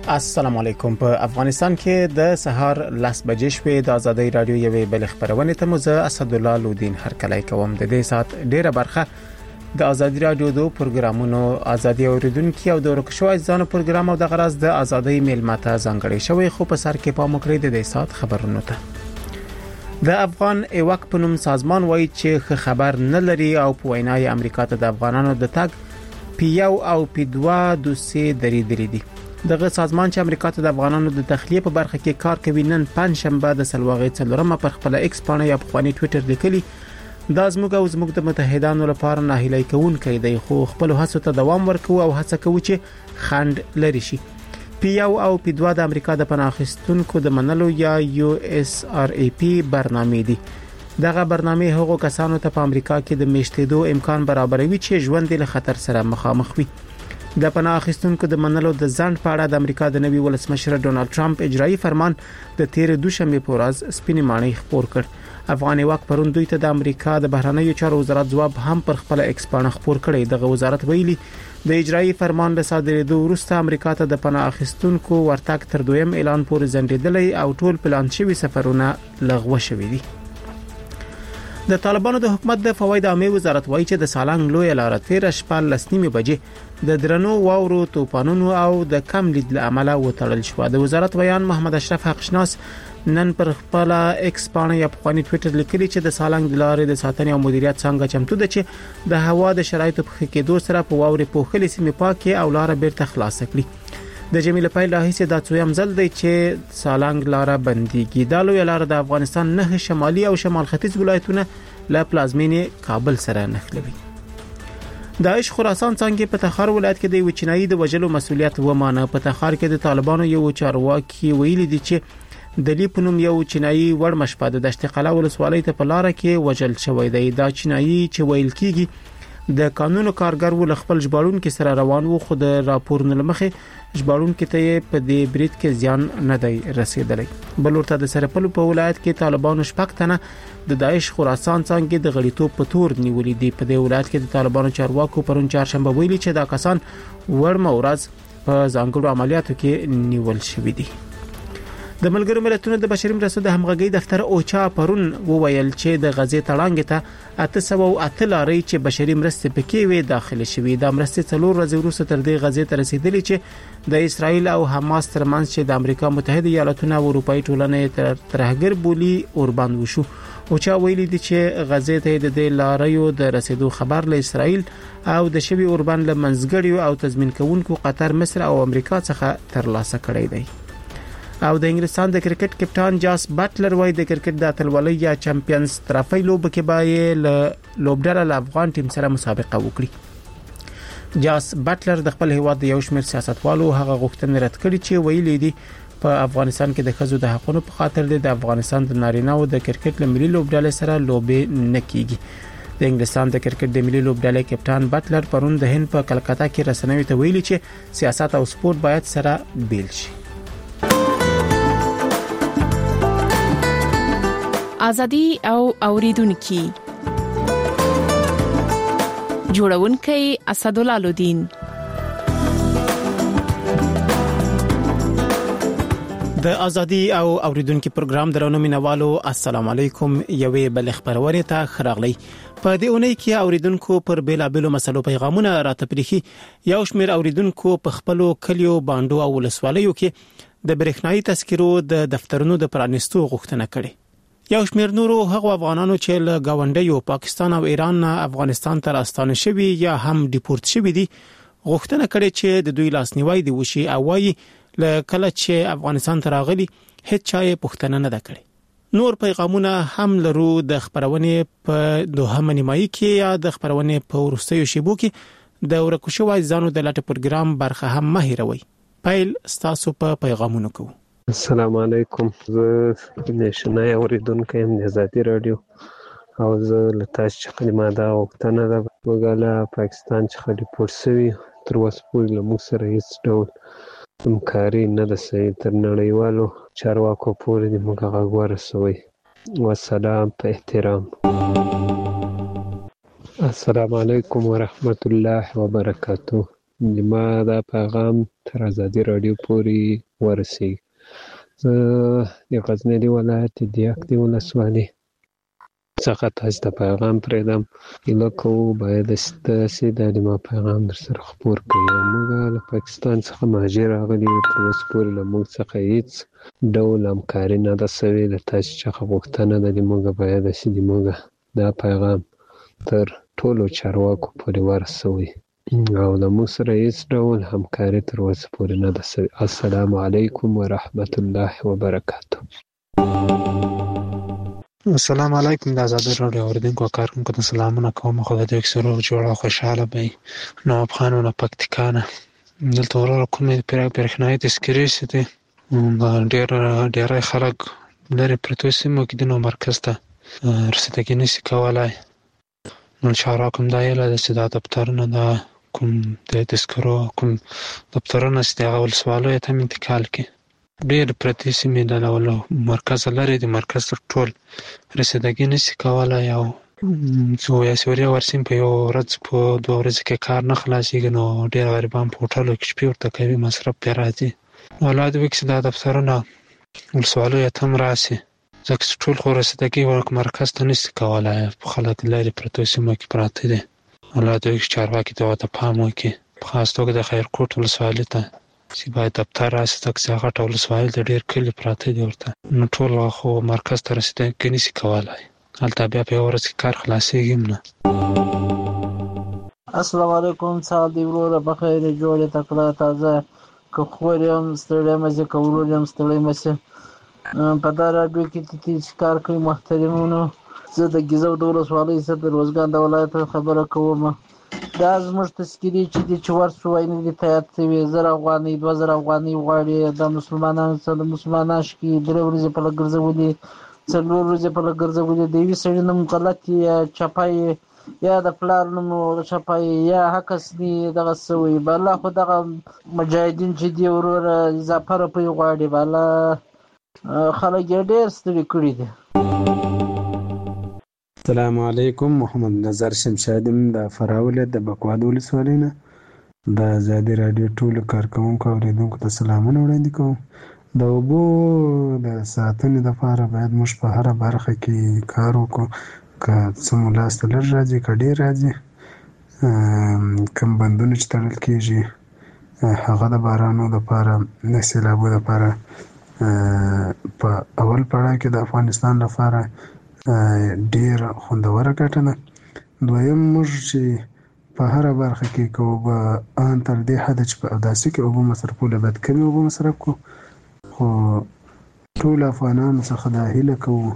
السلام علیکم. په افغانستان کې د سهار 10 بجې شوې د ازادي رادیو یوې بل خبرونه ته مزه اسد الله لودین هر کله کوم د دې سات ډیره برخه د ازادي رادیو د پروګرامونو ازادي اوریدونکو او د ورکشو ځانو پروګرام او د غرض د ازادي میلمته ځانګړي شوی خو په سر کې پام وکړئ د دې سات خبرونه ته د افغان ایواک په نوم سازمان وایي چې خبر نه لري او په وینای امریکا ته د افغانانو د تګ پیو او پیدوا دوسي درې دي. دغه سازمان چې امریکا ته د افغانانو د تخلیه په برخه کې کار کوي نن پنځشنبه د سلواغې څلورمه پر خپل ایکس باندې یا په خواني ټوئیټر لیکلي دا زموږ د متحدانو لپاره نه هیلای کوونکی دی خو خپل هڅو ته دوام ورکوي او هڅه کوي چې خند لري شي. پیو او پیدوا د امریکا د پناه اخیستونکو د منلو یا USRAP برنامه دي. دغه برنامه هغو کسانو ته په امریکا کې د میشتېدو امکان برابروي چې ژوند له خطر سره مخامخ وي. د پناه اخیستونکو د منلو د ځنډ په اړه د امریکا د نوي ولسمشر ډونالد ټرمپ اجرایي فرمان د 13 دوشنبه په ورځ سپینې ماڼۍ خپور کړ. افغان واک پرون دوی ته د امریکا د بهرنیو چارو وزارت ځواب هم پر خپل ایکس باندې خپور کړی. دغه وزارت ویلي د اجرایي فرمان له صادرېدو وروسته امریکا ته د پناه اخیستونکو ورتګ تر دویم اعلان پورې ځنډېدلی او ټول پلان شوی سفرونه لغوه شوي دي. د طالبانو د حکومت د فواید عامه وزارت وایي چې د سالنګ لوی لار 13 شپه لسنیمه بجې د درنو واورو توپانونو او د کم لید له امله وتړل شو. د وزارت بیان محمد اشرف حقشناس نن پر خپل ایکس باندې یا په خواني ټوئیټر لیکلي چې د سالنګ د لارې د ساتنې او مدیریت څنګه چمتو ده چې د هوا د شرایطو په ښه کېدو سره په واورې پوښلې سیمې پاکه او لار بیرته خلاص کړي. د جمیل پایل راهیسه د څویم ځل دی چې سالنګ لار بنديږي. د لوی لار د افغانستان نه شمالي او شمال ختیځ ولایتونه له پلازمینې کابل سره نښلوي. داعش خراسان څنګه په تخار ولایت کې د وچنایي د وجلو مسولیت ومانه. په تخار کې د طالبانو یو چارواکي ویلي دي چې د لیپنوم یو چنایي وړ مشپاده د دشتقلا ولسوالۍ ته په لار کې وجل شوی دی. دا چنایي چې ویل کیږي د قانونو کارګر ول خپل ژباړون کې سره روان وو خو د راپورنه لمخې ژباړون کې ته په دې بریټ کې ځان نه دی رسیدلی. بلورته د سرپلو په ولایت کې طالبانو شپږتنه د داعش خراسان څنګه د غړیتوب په تور نیولې دي. په دې ولایت کې د طالبانو چارواکو پرون چهارشنبه ویلي چې دا کسان ورمه ورځ په ځانګړو عملیاتو کې نیول شوي دي. د ملګرو ملتونو د بشري مرستو د همغږي دفتر اوچا پرون وویل چې د غزې تړانګ ته 808 لارې چې بشري مرستې پکې وي داخله شوې. د مرستې څلور ورځې وروسته تر دې غزې ته رسیدلې چې د اسرایل او حماس ترمنځ چې د امریکا متحده ایالاتونو او اروپאי ټولنې ترهګر بولی اوربند وشو. اوچا ویلي دي چې غزې ته د دې لاریو د رسیدو خبر له اسرایل او د شوی اوربند له منځګړیو او تضمین کوونکو قطر مصر او امریکا څخه ترلاسه کړی دی. او د انګلستان د کرکټ کپټان جاس بټلر وایي د کرکټ د اتلولۍ یا چمپیونز ترافی لوب کې به لوبډله له افغان ټیم سره مسابقه وکړي. جاس بټلر د خپل هیواد د یو شمېر سیاستوالو هغه غوښتنې رد کړې چې ویلي دي په افغانستان کې د ښځو د حقوقو په خاطر د افغانستان د نارینه‌و د کرکټ ملي لوبډلې سره لوبې نه کیږي. د انګلستان د کرکټ د ملي لوبډلې کپټان بټلر پرون د هند په کلکتا کې رسنیو ته ویلي چې سیاست او سپورت باید سره بیل شي. ازادي او اوریدونکو جوړونکي اسد الله لودین. د ازادي او اوریدونکو پروګرام درنو مینوالو السلام علیکم. یوې بل خبرونه ته خراغلی. په دې اونۍ کې اوریدونکو پر بیلابېلو مسلو پیغامونه راتپریخي. یو شمېر اوریدونکو په خپلو کلیو باندو او ولسوالیو کې د برېښنايي تذکرو د دفترونو د پرانیستو غوښتنه کړې. یو شمېر نورو هغو افغانانو چې له گاونډیو پاکستان او ایران نه افغانستان ته راستانه شوي یا هم ډیپورت شوي دي غوښتنه کړې چې د دوی لاسنیوي دی وشي او وايي له کله چې افغانستان ته راغلي هیڅ چا یې پوښتنه نه کړې. نور پیغامونه هم لرو د خبرونې په دوه منیمایي کې یا د خبرونې په ورستیو شیبو کې د ورکوشو ځانو د لاټ پروګرام برخه هم مهیروي. پایل ستاسو په پیغامونو کوو. السلام علیکم. زه نشنای اوریدونکو یم د ازادي رادیو او زه له تاسو څخه ماده غوښتنه ده وګاله پاکستان څخه ډیپورت شوي تر اوسه پورې له موږ سره هیڅ ډول همکاري نه ده شوې. تر نړیوالو چارواکو پورې د موږ غږ ورسوي. والسلام په احترام. السلام علیکم ورحمت الله وبرکاته. ما دا پیغام تر ازادي رادیو پورې ورسیږي. زه د غزني ولایت د دیاک د ولسوالۍ څخه تاسو ته پیغام پرېږدم. هیله کوو باید تاسې دا د ما پیغام در سره خپور کړئ. موږ له پاکستان څخه مهاجر راغلي یو، تر اوسه پورې له موږ څخه هېڅ ډول همکاري نه ده سوې. له تاسې څخه غوښتنه ده د موږ باید چې د موږ دا پیغام تر ټولو چارواکو پورې ورسوئ او له موږ سره هېڅ ډول همکاري تر اوسه پورې نه ده سوې. السلام علیکم ورحمة الله وبرکاته. السلام علیکم. د ازادي راډیو اوریدونکو او کارکونکو ته سلامونه کوم. خدای دې اکثر جوړ او خوشاله وي. نواب خان له پکتیکا نه دلته ورور کومې برېښنايي تذکرې چې دي ډېری خلک لرې پرتو سیمو کې د نو مرکز ته رسیدګي نشي کولی. نو چارواکو هم دا هیله ده چې دا دفترونه دا کوم د تذکرو کوم دفترونه چې د هغه ولسوالیو ته هم انتقال کړي. ډېر پرتې سیمې د مرکز لرې د مرکز تر ټول رسیدګي نشي کولی او سوریا ورسیم په یو ورځ په 2 ورځې کې کار نه خلاصېږي. نو ډېر غریبان په هوټلو کې شپې ورته کوي، مصرف پرې راځي. الله دې وکړي چې دا دفترونه ولسوالیو ته هم راشي، ځکه چې ټول خو رسیدګي مرکز ته نشي کولی. خلک لرې پرتو سیمو کې پراته دي. الله دې وکړي چې چارواکي ته ورته پام وکړي، په خاص توګه د خیرکوټ ولسوالۍ ته چې باید دفتر راشي، ځکه چې هغه غټه ولسوالۍ ده، ډېر کلي پراته دي ورته. نو ټول خو مرکز ته رسیدګي نشي کولی. هلته بیا په یوه ورځ کې کار خلاصېږي هم نه. السلام علیکم. سهار دی وروره بخیر، جوړې تکړه تازه که خور یم ستړی مه شې، که ورور یم ستړی مه شې. په دا راډیو کې چې کار کوي محترمونو، زه د ګیزو د ولسوالۍ څخه د روزګان د ولایت خبره کوم. دا زموږ تذکرې چې دي چې ورسو وای نه دي تایید شوي. 1000 افغانۍ 2000 افغانۍ غواړي. د مسلمانانو څخه د مسلمانان شکي 3 ورځې په لږ ګرځولي، 4 ورځې په لږ ګرځولي. د یوې سړي نوم غلط یا چپای یا د پلار نوم چپای یا حقس دي دغه سوی بالا. خو دغه مجاهدین چې دی وروره اضافه روپۍ غواړي بالا. خلک یې ډېر ستړي کړي دي. السلام علیکم. محمد نظر شمشادم د فراه ولایت د بکواد ولسوالۍ نه د ازادي راډیو ټولو کارکوونکو او اوریدونکو ته سلامونه وړاندې کوم. د اوبو د ساتنې لپاره باید موږ په هره برخه کې کار وکړو. که څه مو لاسته لږ راځي که ډېر راځي. کوم بندونه چې تړل کېږي هغه د بارانو لپاره د سیلابو لپاره په اول پړاو کې د افغانستان لپاره ډېره خوندوره ګټه ده. دویم موږ چې په هره برخه کې که اوبه ان تر دې حده چې په اوداسي کې اوبه مصرف کولو باید کمې اوبه مصرف کړو. خو ټول افغانانو څخه دا هیله کوو،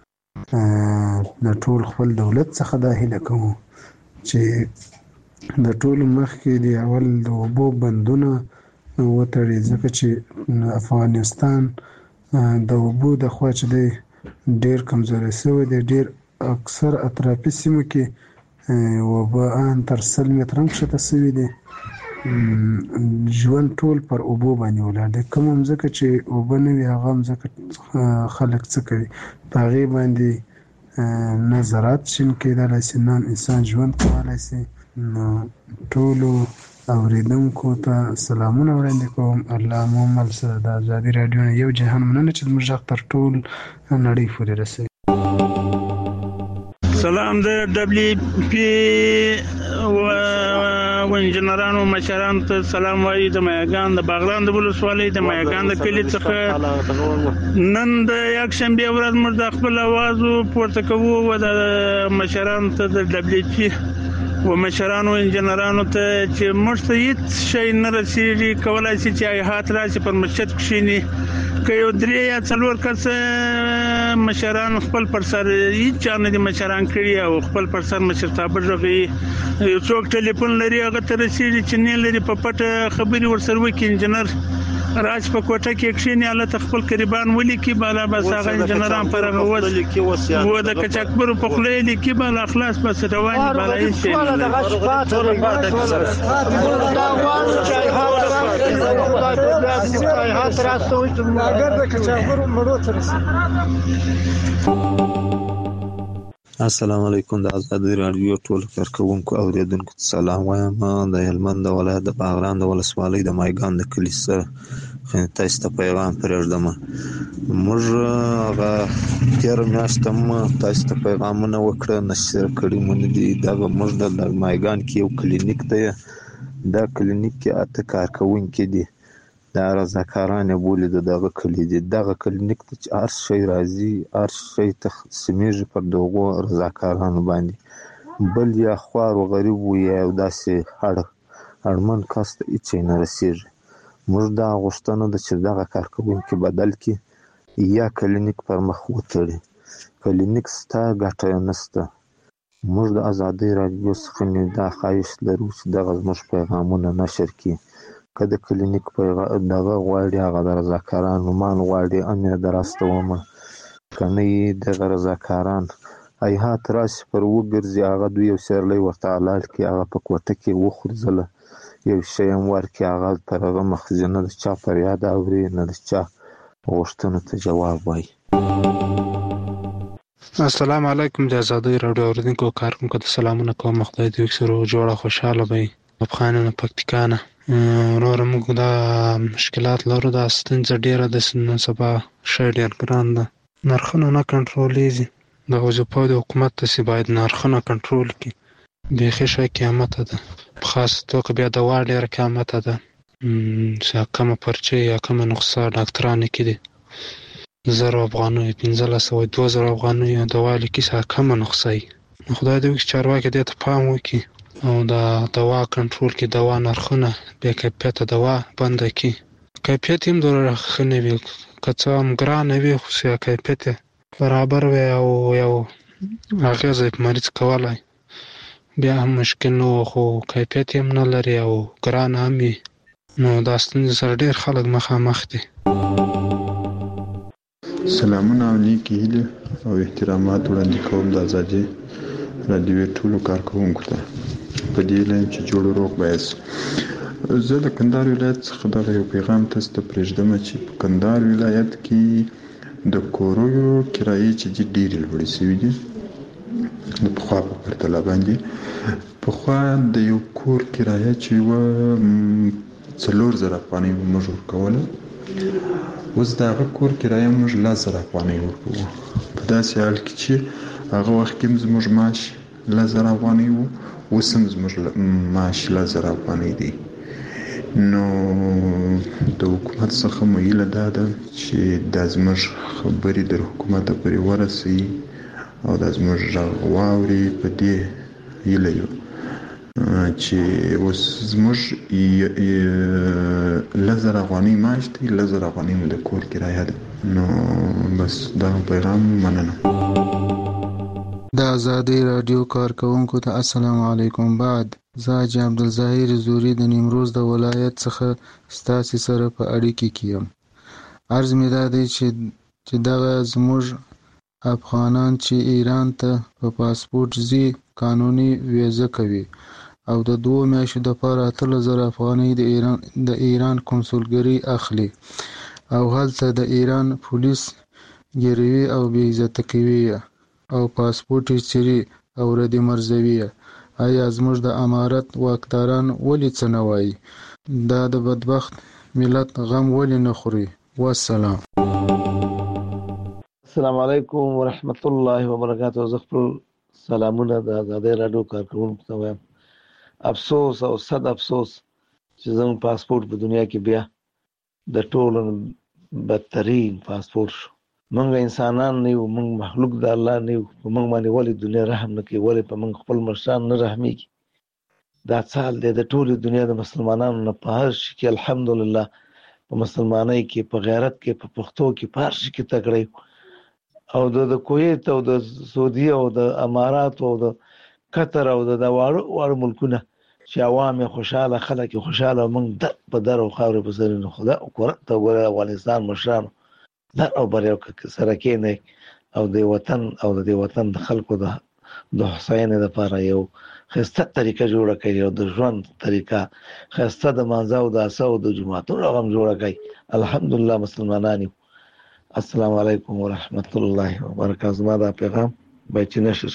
د ټول خپل دولت څخه دا هیله کوو چې د ټولو مخکې د اول د اوبو بندونه وتړي، ځکه چې افغانستان د اوبو د خوا چې دی ډېر کمزوری شوی دی. ډېر اکثر اطرافي سیمو کې اوبه ان تر 100 متره هم کښته شوي دي. ژوند ټول پر اوبو باندې ولاړ دی. کومه مځکه چې اوبه نه وي هغه مځکه خلک څه کوي؟ په هغې باندې نه زراعت شین کېدلی شي، نه انسان ژوند کولی شي. نو ټولو اوریدونکو ته سلامونه وړاندې کوم. الله مو مل سره د ازادي راډیو نه یو جهان مننه چې زموږ غږ تر ټول نړۍ پورې رسوي. سلام د دبليو پی و انجنیرانو مشرانو ته سلام وایي. د مایګان د باغلان د ولسوالۍ د مایګان د کلي څخه نن د یک شنبه ورځ موږ د خپل आवाज پورته کوو و د مشرانو ته د دبليو پی و مشرانو انجنیرانو ته چې موږ ته هیڅ شی نه رسیږي. کولای شي چې هات راشي پر مسجد کښینی که یو 3 یا 4 کس مشران خپل پر سر هیڅ چا نه دي مشران کړي او خپل پر سر مشرتابه ژغوي. یو څوک ټلیفون لري هغه ته رسیږي چې نه لري په پټه خبري ورسره وکړي. انجنیر راج په کوټه کې کښینی الله خپل قریبان ولیکي بالا بس هغه انجنیران پر هغه و د کچکبر په خله لیکي بالا اخلاص بس روان بالا هیڅ شي نه السلام علیکم. د ازادي راډیو ټول کارکونکو اوریدونکو ته سلام وایم. د هلمند ولایت د باغران د ولسوالۍ د مایګان د کلي سره تاسو ته پیغام پرېږدم. موږ هغه تېره میاشت هم تاسو ته پیغامونه وکړه، نشر کړي مونږ دي. دغه موږ د مایګان کې یو کلینیک دی. دا کلینیک کې 8 کارکونکي دي. دا رضاکاران یې بولي د دغه کلي دي. دغه کلینیک ته چې هر شی راځي، هر شی تقسیمیږي پر دغو رضاکارانو باندې. بل یا خوار و غریب و یا داسې اړمن کس ته هېڅ شی نه رسېږي. موږ دا غوښتنه ده چې دغه کارکوونکي بدل کړي یا کلینیک پر مخ وتړي. کلینیک شته، ګټه یې نشته. موږ د ازادۍ راډیو څخه دا خواهش لرو چې دغه زموږ پیغامونه نشر کړي. که د کلینیک دغه غواړي، هغه د رضاکارانو مال غواړي، هم یې دراستومه. که نه یې دغه رضاکاران هیهات راشي پر وګرځي، هغه دوی یو سیرلی ورته حلال کړي، هغه په کوټه کې وخورځله، یو شی هم ورکړي، هغه پر هغه مخزي نه د چا فریاد اوري، نه د چا غوښتنو ته جواب وایي. السلام علیکم. د ازادۍ راډیو اوریدونکو کارکونکو ته سلامونه کوم. خدای دې وکړي جوړه خوشاله وي. افغانانو پکتیکانه وروره موږ دا مشکلات لرو. دا ستونزه ډېره ده، نن سبا شی ډېر ګران ده، نرخونه نه کنټرولېږي. د وظیفو د حکومت داسې باید نرخونه کنټرول کړي. بیخي شی قیامته ده. په خاص توګه بیا دوا ډېره قیامته ده، چې کمه پرچې یا کمه نسخه ډاکټرانو کې دي 1000 افغانۍ 1500 2000 افغانۍ دوا لیکي، چې کمه نسخه وي. خدای دې وکړي چارواکي دې ته پام وکړي او د دوا کنټرول کې دوا نرخونه بې کیفیته دوا بنده کړي. کیفیت هم دومره ښه نه وي، که څه هم ګرانه وي خو کیفیت برابر وي او یو اغېزه په مریض کولی بیا هم مشکل نه و، خو کیفیت هم نه لري او ګرانه هم وي. نو دا ستونزې سره ډېر خلک مخامخ دي. سلامونه او نیکې هیلې او احترامات وړاندې کوم د ازادي راډیو ټولو کارکوونکو ته. په دې لایم چې جوړ روغ بایس. زه د کندهار ولایت څخه دغه یو پیغام تاسو ته پرېږدم چې په کندهار ولایت کې د کورویو کرایې چې ډېرې لوړې شوي دي د پخوا په پرتله باندې. پخوا د یو کور کرایه چې وه 4000 افغانۍ موږ ورکوله، اوس د هغه کور کرایه موږ 10000 افغانۍ ورکوو. په داسې حال کې چې هغه وخت کې زموږ معاش 10000 افغانۍ و، اوس هم زموږ معاش 10000 افغانۍ دی. نو د حکومت څخه مو هیله دا ده چې دا زموږ خبرې در حکومت پورې ورسوي او دا زموږ غږ واوري. په دې هیله یو چې اوس زموږ 10000 افغانۍ معاش دی، 10000 افغانۍ مو د کور کرایه ده. نو بس دا پیغام مننه. د ازادۍ راډیو کارکوونکو ته السلام علیکم. بعد زه حاجي عبدالظاهر زوري د نیمروز د ولایت څخه ستاسې سره په اړیکه کې یم. عرض مې دا دی چې دغه زموږ افغانان چې ایران ته په پاسپورټ ځي قانوني ویزه کوي او د 2 میاشتو دپاره 8000 افغانۍ د ایران کنسولګرۍ اخلي او هلته د ایران پولیس ګیروي او بې عزته کوي او پاسپورټ یې څیري او ردې مرزوي. آیا زموږ د امارت واکداران ولې څه نه وایي؟ دا د بدبخت ملت غم ولې نه خوري؟ والسلام. السلام علیکم ورحمت الله وبرکاته. زه خپل سلامونه د ازادۍ راډیو کارکوونکو ته وایم. افسوس او صد افسوس چې زموږ پاسپورټ په دنیا کې بیا د ټولو بدترین پاسپورټ شو. موږ انسانان نه یو، موږ مخلوق د الله نه یو. په موږ باندې ولې دنیا رحم نه کوي؟ ولې په موږ خپل مشران نه رحمیږي؟ دا څال دی د ټولې دنیا د مسلمانانو نه په هر شي کې الحمدلله، په مسلمانۍ کې، په غیرت کې، په پښتو کې، په هر شي کې تکړه او د کویت او د سعودي او د امارات او د قطر او د واړو ملکونه چې عوام یې خوشاله، خلک یې خوشاله، موږ در په در او خاورې په سر نه خدا قرآن ته وګوره. افغانستان مشرانو در او بر یو سره کېنئ او د وطن او د وطن د خلکو د هوساینې لپاره یو ښایسته طریقه جوړه کړئ، او د ژوند طریقه ښایسته د مانځه او د عصا او د جوماتونو هم جوړه کړئ. الحمدلله مسلمانان یو. السلام علیکم ورحمت الله وبرکاته. زما دا پیغام باید چې نشر.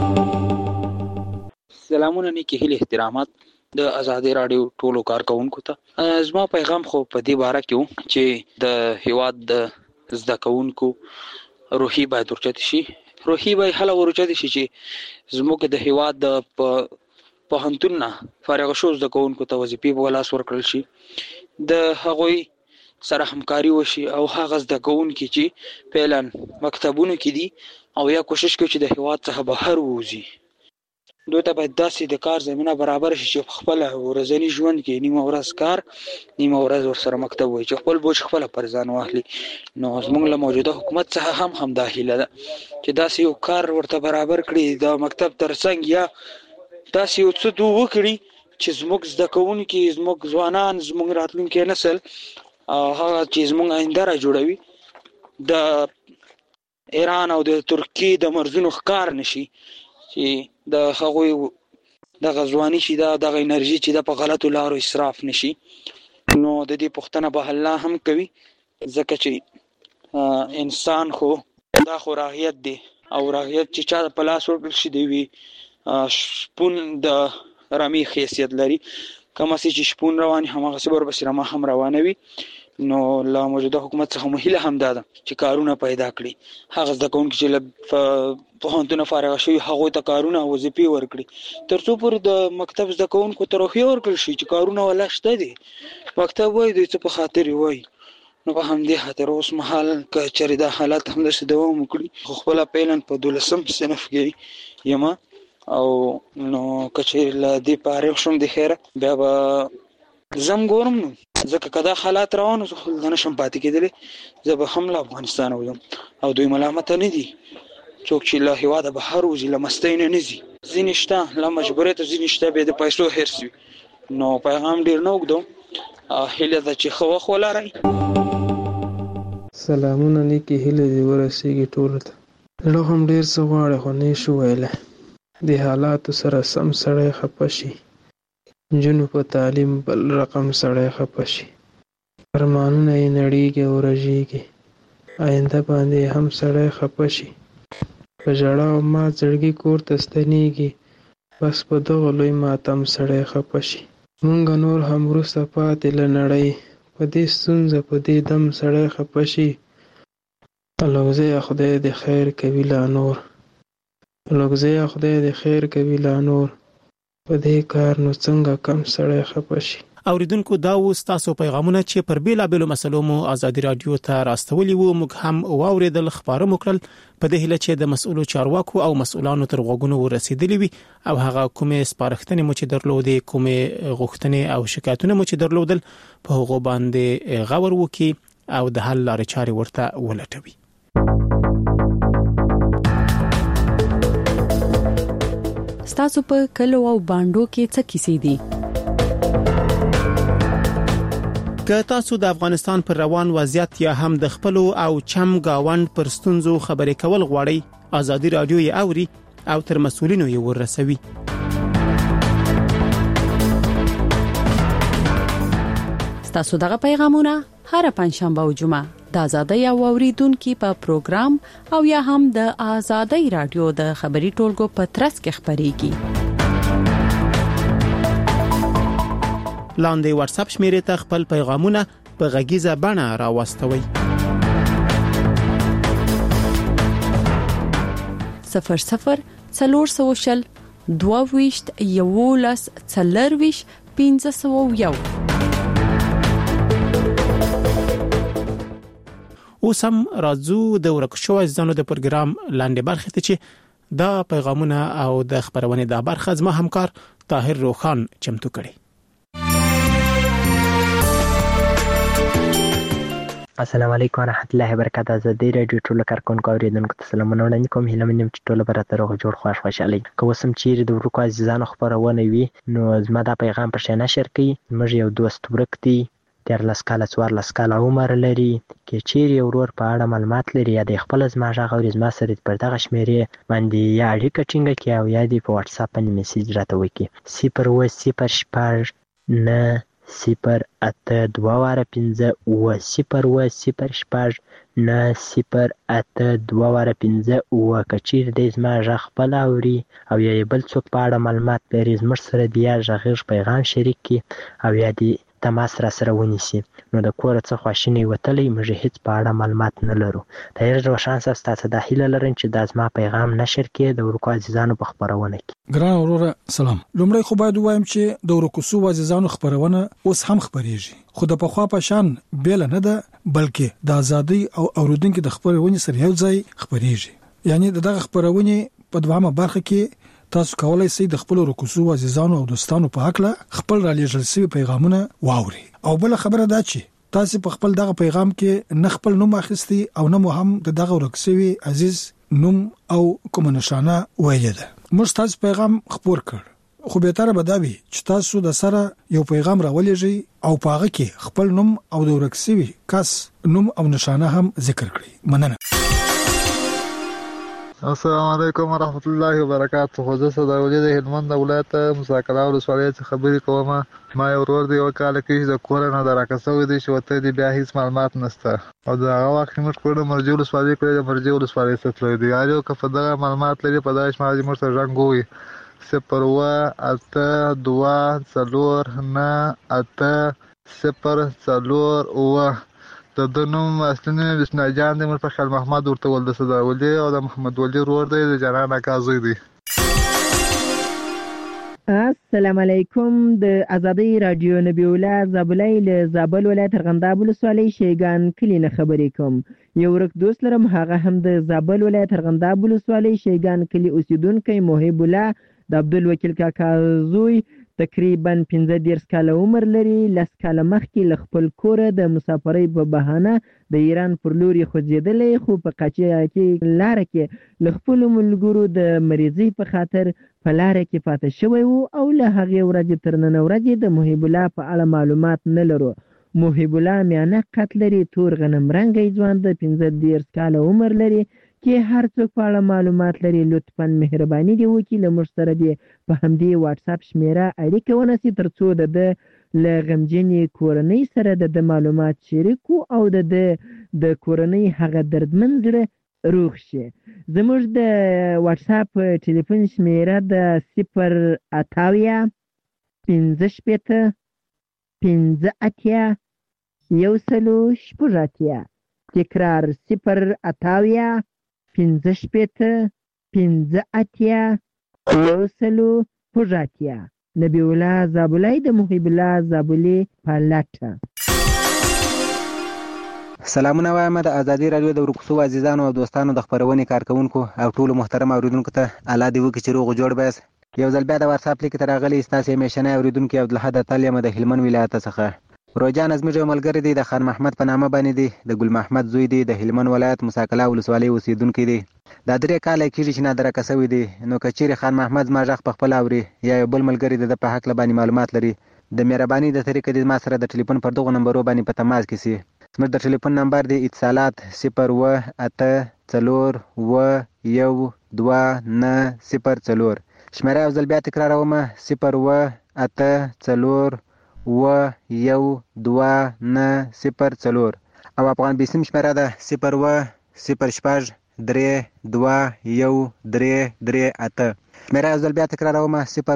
سلامونه نیکی هیله احترامات د آزادۍ رادیو ټولو کارکونکو ته. زما پیغام خو په دې باره کې و چې د هیواد د زده کوونکو روحي باید ورچت شي. روحي باید هله ورچت شي چې زموږ د هیواد د پوهنتون نه فارغ شو زده کوونکو ته وظیفې په لاس ورکړل شي، د هغوی سره همکاري وشي او هغه زده کوونکي چې فعلا مکتبونو کې دي او یا کوشش کوي چې د هیواد څخه بهر ووځي، دوی ته باید داسې د کار زمینه برابر شي چې خپل ورځنی ژوند کې نیمه ورځ کار نیمه ورځ ورسره مکتب وي، چې خپل بوج خپل پر ځان واخلي. نو زموږ له موجوده حکومت څخه هم دا هیله ده چې داسې یو کار ورته برابر کړي، د مکتب ترڅنګ یا داسې یو څه دوی وکړي چې زموږ زده کوونکي، زموږ ځوانان، زموږ راتلونکي نسل هغه چې زموږ آینده را جوړوي د ایران او د ترکیې د مرزونو ښکار نشي، چې د هغوی دغه ځواني چې دغه انرژي چې په غلطو لارو اسراف نشي. نو د دې پوښتنه به الله هم کوي، ځکه چې انسان خو دا خو راغیت دی او راغیت چې چا په لاس ورکړل شي دی وي شپون د رمي حیثیت لري، کومه چې شپون رواني هماغه سي ورپسې رمه هم روانه وي. نو له موجوده حکومت څخه مو هیله هم ده چې کارونه پیدا کړي، هغه زده کوونکي چې له پوهنتونه فارغ شوي هغوی ته کارونه او وظیفې ورکړي، تر څو پورې د مکتب زده کوونکو ته روحیه ورکړل شي چې کارونه ولا شته دي، مکتب وایي دوی څه په خاطر وایي. نو په همدې خاطر اوس مهال که چېرې دا حالات همداسې دوام وکړي، خو خپله فعلا په 12م صنف کې یم او نو که چېرې له دې فارغ شوم د خیره بیا به زم ګورم، نو ځکه که دا حالات روان زه خو دلته نشم پاتې کېدلی، زه به هم له افغانستان وځم او دوی ملامته نه دي څوک چې له هېواده بهر وځي، له مستۍ نه ځي، ځینې شته له مجبوریته، ځینې شته بیا د پیسو حرص وي. نو پیغام ډېر نه اوږدوم، هیله ده چې ښه وخت ولرئ. سلامونه نیکې هیلې دې ورسېږي ټولو ته. زړه هم ډېر څه غواړي خو نه شو ویلی، د حالاتو سره سم سړی خفه شي، نجونو په تعلیم بل رقم سړی خفه شي، ارمانونه یې نړېږي او رژېږي، آینده باندې هم سړی خفه شي، په ژړا او مات زړګي کور ته ستنېږي، بس په دغه لوی ماتم سړی خفه شي. مونږ نور هم وروسته پاتې له نړۍ، په دې ستونزه په دې دم سړی خفه شي. لوګزیه خدای دې خیر کوي لا نور، لوګزیه خدای دې خیر کوي لا نور، په دې کار نو څنګه کم سړی خفه شي. اوریدونکو دا و تاسو پیغامونه چې پر بیلابېلو مسلو مو آزادي رادیو ته راستولي وو، موږ هم واوریدل، خبره مو کړل، په دې هیله چې د مسؤلو چارواکو او مسؤلانو تر غوږونو ورسېدلې وي او هغه کومې سپارښتنې مو چې درلودې، کومې غوښتنې او شکایتونه مو چې درلودل په هغه باندې غور وکړي او د حل لارې چارې ورته ولټوي. ستاسو په کلو او باندو کې څه کیسې دي؟ که تاسو د افغانستان پر روان وضعیت یا هم د خپل او چم گاوند پر ستونزو خبرې کول غواړئ، آزادي رادیو یې اوري او تر مسؤلینو یې ورسوي. ستاسو دغه پیغامونه هر پنځشنبه او جمعه د آزادۍ او اوریدونکو په پروګرام او یا هم د آزادۍ رادیو د خبري ټولګو په ترڅ کې خبريږي. لاندې واتس اپ شمیرې ته خپل پیغامونه په غږیزه بڼه راوستوي. 00 400 22 11 40 501. اوس هم راځو د ورکشو ځانو د پروګرام لاندې برخه ته چې دا پیغامونه او د خبرونه د برخه زما همکار طاهر روخان چمتو کړي. السلام علیکم ورحمت الله وبرکاته. آزادۍ رادیو ټول کارکونکو اوریدونکو ته سلامونه وړاندې کوم. هیله منم چې ټول به راته روغ جوړ خوشحالي. که وسم چیرې د ورکو عزیزانو خبرونه وي نو زما دا پیغام پر شنه شیر کړئ. موږ یو دوست ورک دی 13 کاله 14 کاله عمر لري، کې چیرې ورور په اړه معلومات لري یا د خپل زما ژغ او زما سره پر دغه شمیرې باندې یا اړیکه ټینګه کړي او یا د په واتس اپ باندې میسج راته وکړي 0 0 0 9 که چیرې دی زما غږ خپله اوري او یا یې بل څوک په اړه معلومات لري زموږ سره د یا غږیز پیغام شریک کړي او یا دې تماس را سره ونیسي. نو د کوره څه خواشینی وتلی موږ هیڅ په اړه معلومات نه لرو. طاهر روشن صاحب تاسو دا هیله لرم چې دا زما پیغام نشر کړي د ورکو عزیزانو په خبرونه کې. ګران وروره سلام. لومړی خو باید وایم چې د ورکو عزیزانو خبرونه اوس هم خبريږي خو د پخوا په شان بیل نه ده بلکې د ازادي او اوریدونکو د خبرونه سره یو ځای خبريږي. یعنی دغه خبرونه په دوامه برخه کې تاسو کولای شئ د خپل رکوسو عزیزانو او دوستانو په حق له خپل را لېږل شوی پیغامونه واوري. او بل خبره دا چې تاسو په خپل دغه پیغام کې نه خپل نوم اخیستي او نه هم دغه ورکسوي عزیز نوم او کوم نشانه ویل ده. موږ تاسو پیغام خبر کړ خو به تر بداوي چې تاسو د سره یو پیغام راولېږي او پاغه کې خپل نوم او د ورکسوي کس نوم او نشانه هم ذکر کړئ. مننه. السلام علیکم ورحمت الله وبرکاته. خو زه صداولي د هلمند ولایت مساکلا ولسوالۍ څخه خبرې کوم. ما یو ورور دی وکاله کې د کور نه دراکسوي دي چې وته دی بیا هیڅ معلومات نشته او دا هغه وخت موږ کور د مرجو ولسوالۍ کړی د مرجو ولسوالۍ څخه دی یو که په دغه معلومات لري په داش ما موږ سره رنګوي 082498004 د دنوم اصلي بسم الله جان د مرفخل محمد ورته ول د صداولي او د محمد ولی ورور دی د جنان اکازوی دی. السلام علیکم. د ازادي رادیو نبی الله زابلای له زابل ولایت ارغنداب ولسوالۍ شیګان کلی نه خبرې کوم. یو ورک دوست لرم هغه هم د زابل ولایت ارغنداب ولسوالۍ شیګان کلی اوسیدونکو محب الله د عبدالوکیل کاکا زوی تقریبا 15 کاله عمر لري. 10 کاله مخکې ل خپل کور د مسافرۍ په بهانه د ایران پر لوري خوځېدلې خو په قاچیا کې لار کې ل خپل ملګرو د مریضۍ په خاطر په لار کې پاتې شوی وو او له هغه ورځې تر نن ورځې د محب الله په اړه معلومات نه لرو. محب الله میانه قد لري، تور غنم رنګي ځوان د 15 کاله عمر لري کې هر څوک په اړه معلومات لري لطفاً مهرباني دی وکړئ له موږ سره دی په همدې واتس اپ شمیره اړیکه ونیسئ ترڅو د له غمجنې کورنۍ سره د معلومات شریکو او د کورنۍ هغه دردمن زړه روغ شي. زموږ د واتس اپ ټلیفون شمیره د 080 15 15 108 تکرار 080 15 15 108 نبی الله زابلای د محب الله زابلی پالاټه. سلامونه وایم د ازادي رادیو د ورکوسو عزیزانو او دوستانو د خبرونې کارکونکو او ټولو محترم اوریدونکو ته الله دې وکړي چې روغ جوړ بس. یو ځل بیا د واتس اپ لیک ته راغلی ستاسو میشنه اوریدونکو عبدالحد تعلیم د هلمند ولایت څخه. روجان ازمیر ملګری دی د خان محمد په نامه باندې دی د ګل محمد زوی دی د هلمند ولایت مساکلا ولسوالۍ اوسیدونکو دی. دا درې کاله کېږي چې نادره کسوي دی. نو کچېرې خان محمد ما ژغ په خپل اوري یا یو بل ملګری د په حق باندې معلومات لري د مهرباني د طریقې د ما سره د ټلیفون پر دغه نمبر باندې په تماس کې سي. زموږ د ټلیفون نمبر دی اتصالات 018412904 شمیره یو ځل بیا تکراروم 018412904 او افغان بیسیم شمیره ده 01063213338 شمیره یو ځل بیا تکراروم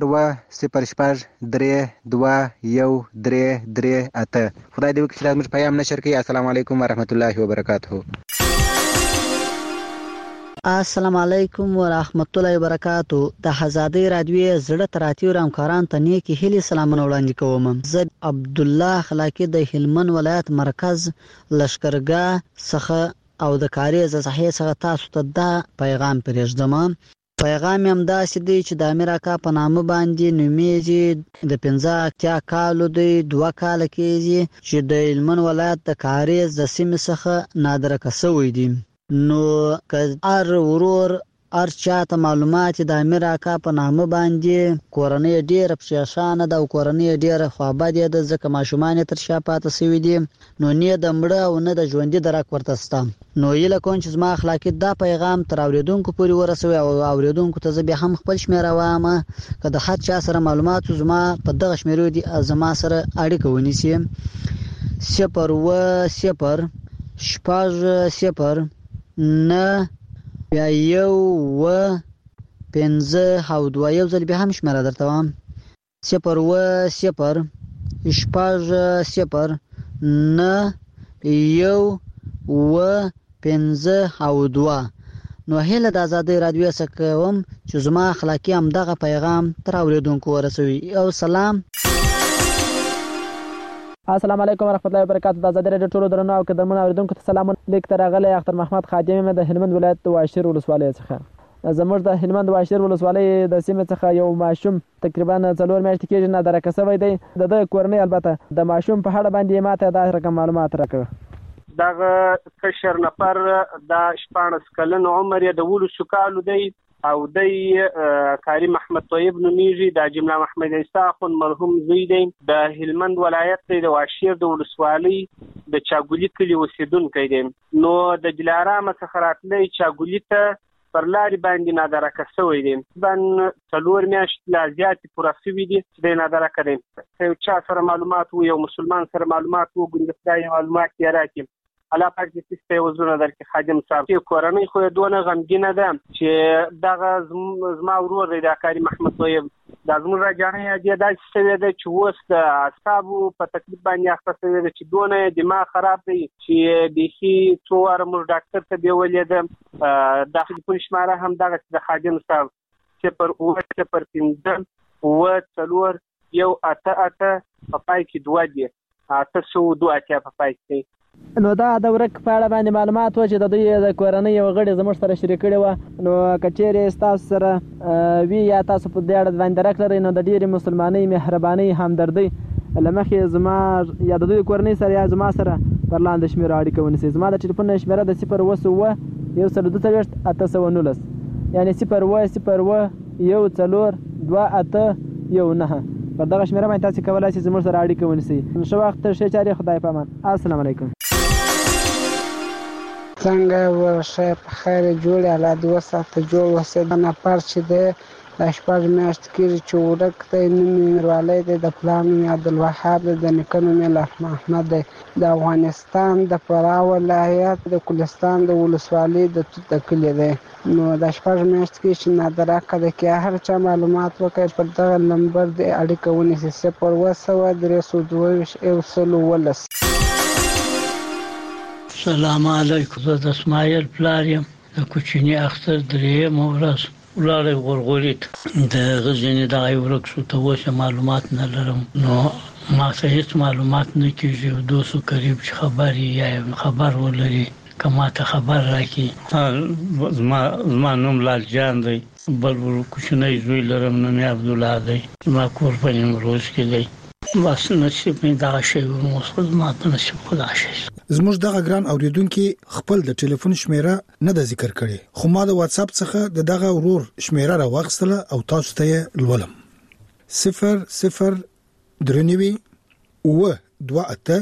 01063213338. خدای دې وکړي چې زموږ پیغام نشر کړي. السلام علیکم ورحمت الله وبرکاته. السلام علیکم ورحمت الله وبرکاتو. د ازادي رادیو زړه تراتیو همکاران ته نیکی هیلې سلامونه وړاندې کوم. زه عبد الله خلاقی د هلمند ولایت مرکز لشکرګاه څخه او د کاری ز صحیح څخه تاسو ته دا پیغام پرېږدم. پیغام هم داسې دی چې د امریکا په نامه باندې نومیږي د 15 کالو دی 2 کال کېږي چې د هلمند ولایت د کاری ز سیمې څخه نادره کسوي دي. نو که هر ورور ارچاته معلومات د امیر اکا په نامه باندې کورنۍ ډیره پریشانه ده او کورنۍ ډیره خوابدې ده ځکه ماشومان تر شا پاتې شوي دي نو نه د مړه او نه د ژوندي درک ورته سته نو هیله کوم چې زما اخلاقي دا پیغام تر اوریدونکو پورې ورسوي او اوریدونکو ته زه بیا هم خپل شمیره وایم که د هر چا سره معلومات زما په دغه شمیرو دي زما سره اړیکه ونیسي 0 شپږ 0 9 بیا 1 5 او 2 یو ځل بیا هم شمیره درته وایم 0 شپږ 0 9 1 5 او 2 نو هله د آزادۍ رادیو څخه کوم چې زما اخلاقی هم دغه پیغام تر اوریدونکو ورسوي او سلام السلام علیکم ورحمت الله وبرکاتہ د آزادۍ رادیو ټولو درنو او قدرمنو اوریدونکو ته سلام لیک تر غلې اختر محمد خادم د هلمند ولایت واشیر ولسوالۍ څخه زموږ د هلمند واشیر ولسوالۍ د سیمې څخه یو ماشوم تقریبا 4 میاشتې کېږي نه درکه شوی دی د کورنۍ البته د ماشوم په اړه باندې ماته دا رقم معلومات راکړه دغه کشر نفر د 14 کلن عمر یې د 12 کالو دی او د کریم احمد طیب نومیږي د جمله محمد عیسی خون مرحوم زوی دی د هلمند ولایت د واشیر د ولسوالۍ د چاګولی کلی اوسیدونکی دی نو د جلارام څخه راتلی چاګولی ته پر لارې باندې نادرکه شوی دی بن 4 میاشتې لا زیاتې پوره شوي دي چې دی نادرکه دی یو چا سره معلومات و یو مسلمان سره معلومات و ګوندې خدای معلومات یې راکړي الله پاک دې ستاسو په وزونه درکې خادم صاحب چې کورنۍ خو دونه غمګینه ده چې دغه زما ورور دی د کریم احمد طیب د زموږ راجانې دې داسې شوی دی چې اوس د اعصابو په تکلیف باندې اخته شوی دی چې دونه دماغ خراب دی چې بیخي څو واره موږ ډاکټر ته بیولې ده د ټلیفون شماره هم دغه د خادم صاحب 0 په پای کې 2 دي 802 اتیا په پای کې نو دا د ورک په اړه باندې معلومات و چې د دوی د کورنۍ یو غړي زموږ سره شریک کړي و نو کچېرې تاسو سره وی یا تاسو په دې اړه باندې راکړئ نو د ډېری مسلمانۍ مهرباني همدردي لمخې زما یا د دوی کورنۍ سره یا زما سره پر لاندې شمیره اړیکه ونیسي زما د ټلیفون شمیره د 0 یعنی 0 پر دغه شمیره باندې تاسو کولای شئ زموږ سره اړیکه ونیسئ نو وخت شه چاري خدای پامان السلام علیکم څنګه ورشه په خیر جوړ الله دې وساته جوړ وسه نه پرچ دې د شپږ میاشت کې چې ورک ته نوموالي د پلان عبدالوهاب د نکنو مل احمد د افغانستان د فراه ولایت د کلستان د ولسوالۍ د کلی دی نو د شپږ میاشت کې چې نادرکه د کې هر چا معلومات وکړي پر دغه نمبر د اړیکه ونیسي 0 السلام علیکم زه د اسماعیل پلار یم د کوچني اختر درېیم ورځ ولاره غورغوریت د غزنی د ورک شو ته وشه معلومات نه لرم نو ما څه هیڅ معلومات نه کیږي دوسو قریب خبري یا خبر ولري کما ته خبر راکې زما نوم لال جان دی بل کوچنی زوی لرم نوم عبد الله دی ما کور په نیمروز کې دی بس نصیب مې دا شی مسلمان په نصیب خدا شي زموږ دغه ګران اوریدونکو خپل د ټلیفون شمیره نه د ذکر کړي خو ما د واتس اپ څخه دغه ورور شمیره راوغستله او تاسو ته لولم 0 درنوي و 2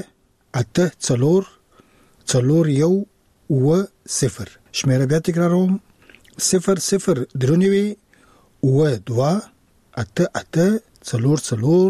4 شمیره بیا تکراروم 0 درنوي و 2 4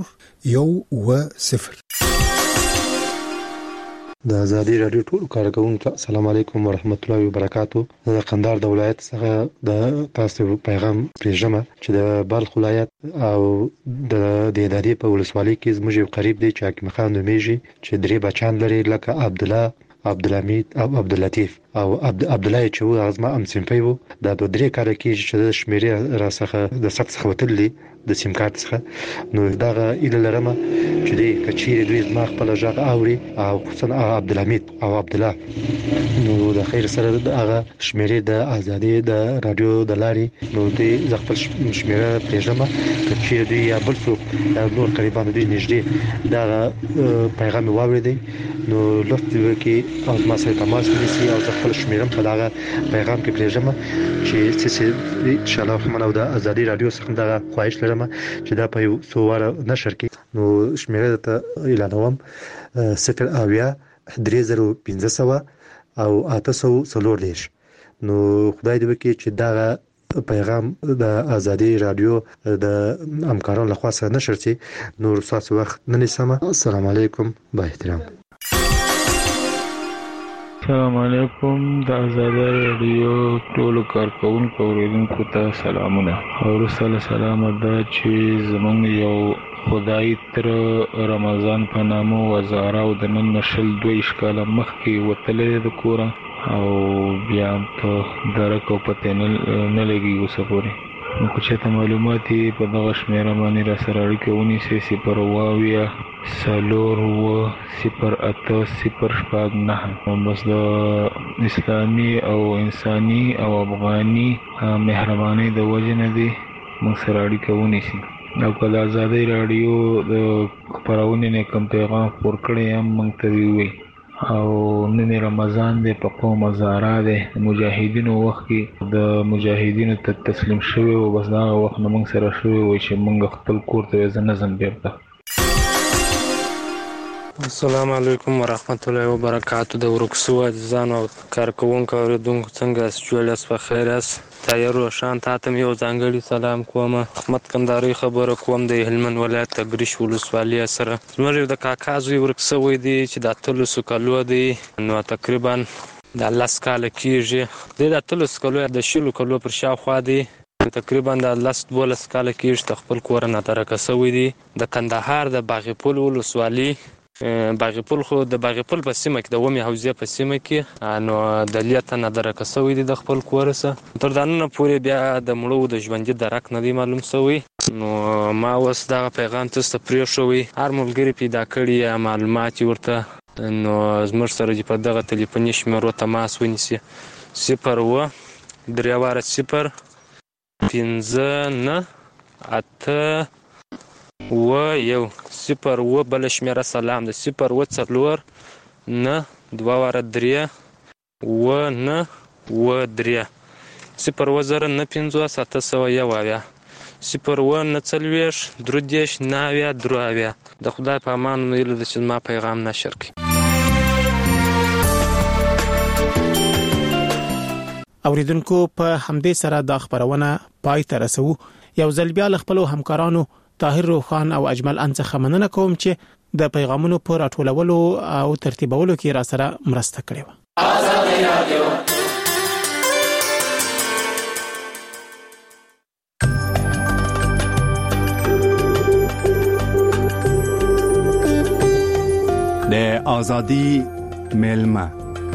د آزادۍ رادیو ټول کارکونکو السلام علیکم ورحمت الله وبرکاتہ د قندهار د ولایت څخه د تاسو پیغام پریژمه چې د بلخ ولایت او د دادی په ولسوالۍ کې زموږ قریب دی چې حکیم خان نومیږي چې درې بچان لري لکه عبد الله عبدالحمید او عبداللطیف او عبدالله چې و ازما ام سیمپي وو د درې کال کې چې د شمیرې را څخه د سخت خوتلې د سیم کارت څخه نو دغه اله لرمه چې د کچېری دوی ما خپل ځای اوري او خصوصا عبدالحمید او عبدالله نو د خیر سره دغه شمیرې د ازادي د رادیو د لاري نو د خپل شمیره پېژنه کچېری دوی یا بل څوک نور قریبان دوی نږدې دا پیغام واوریدي نو لفت کې او ما سره تماس ونیسي او خپل خپل شمیرم په دغه پیغام کې پرېږم چې ان شاء الله من او د ازادي رادیو څخه دا خواهش لرم چې دا په یو څو واره نشر کې نو شمیره ته اعلانوم 0 او 840 نو خدای دې وکړي چې دا پیغام د ازادي رادیو د همکارانو لخوا سره نشر شي نو تاسو وخت نه نسمه. السلام علیکم با احترام. السلام علیکم د ازادي رادیو ټول کارکونکو اوریدونکو ته سلامونه. ورسره سلام ده چې زمونږ یو خدای تر رمضان په نامو وزاره او د نن نشل 2 کاله مخکې وتلې د کوره او بیا په درک او پته نه لګي اوسه پورې. نو چې ته معلومات په دغه شمیره باندې را سره اړیکه ونیسئ 0800800 بس د اسلامي او انساني او افغاني مهرباني د وجه نه دی موږ سره اړیکه ونیسئ. او کله ازادي رادیو د خبرونه نه کوم پیغام خور کړی هم موږ ته وی او نن رمضان دی په قوم زارا دی مجاهدینو وخت کې د مجاهدینو ته تسلیم شوی او بس دا وخت موږ سره شوی و چې موږ خپل کور ته ځنځم بیرته. السلام علیکم ورحمت الله وبرکاتہ. د ورکسو عزیزانو او کارکونکو اوریدونکو څنګه جوړاس په خیر است. تایر روشان تاسو یو ځانګړي سلام کوم. احمد کندهاري خبره کوم د هلمند ولایت تګریش ولسوالۍ سره. زموږ د کاکازوی ورکسو دی چې د تلوس کلو دی نو تقریبا د لاس کال کېږي د تلوس کلو د شلو کلو پر شاوخوا دی تقریبا د لاس 12 کال کېږي خپل کور نه درکسوي دی د کندهار د باغپول ولسوالۍ باغپول خو د باغپول په سیمه کې د ومه حوزه په سیمه کې نو د لیته نه درکسوي د خپل کورسه تر دانه پورې بیا د مړو د ژوندۍ درک نه دی معلوم شوی. نو ما اوس دا پیغام تاسو ته پرې شوی هر ملګری پیدا کړی معلومات ورته نو زموږ سره په دغه ټلیفوني شمیرو تماس ونیسي 0 3 0 5 8 و یو 0 بل شمیره سلام د 0 و 4 نه 2 3 و نه و 3 0 و 0 نه 5 7 یو 0 و نه 40 درودیش ناویا درویا. د خدای په امان ویل د چې ما پیغام نشر کی. اوریدونکو په همدې سره د خبرونه پای ته رسو. یو ځل بیا خپل همکارانو طاهر روخان او اجمل ان څخه مننه کوم چې د پیغامونو پر راټولولو او ترتیبولو کې را سره مرسته کړې و. ازادي رادیو د ازادي ملما.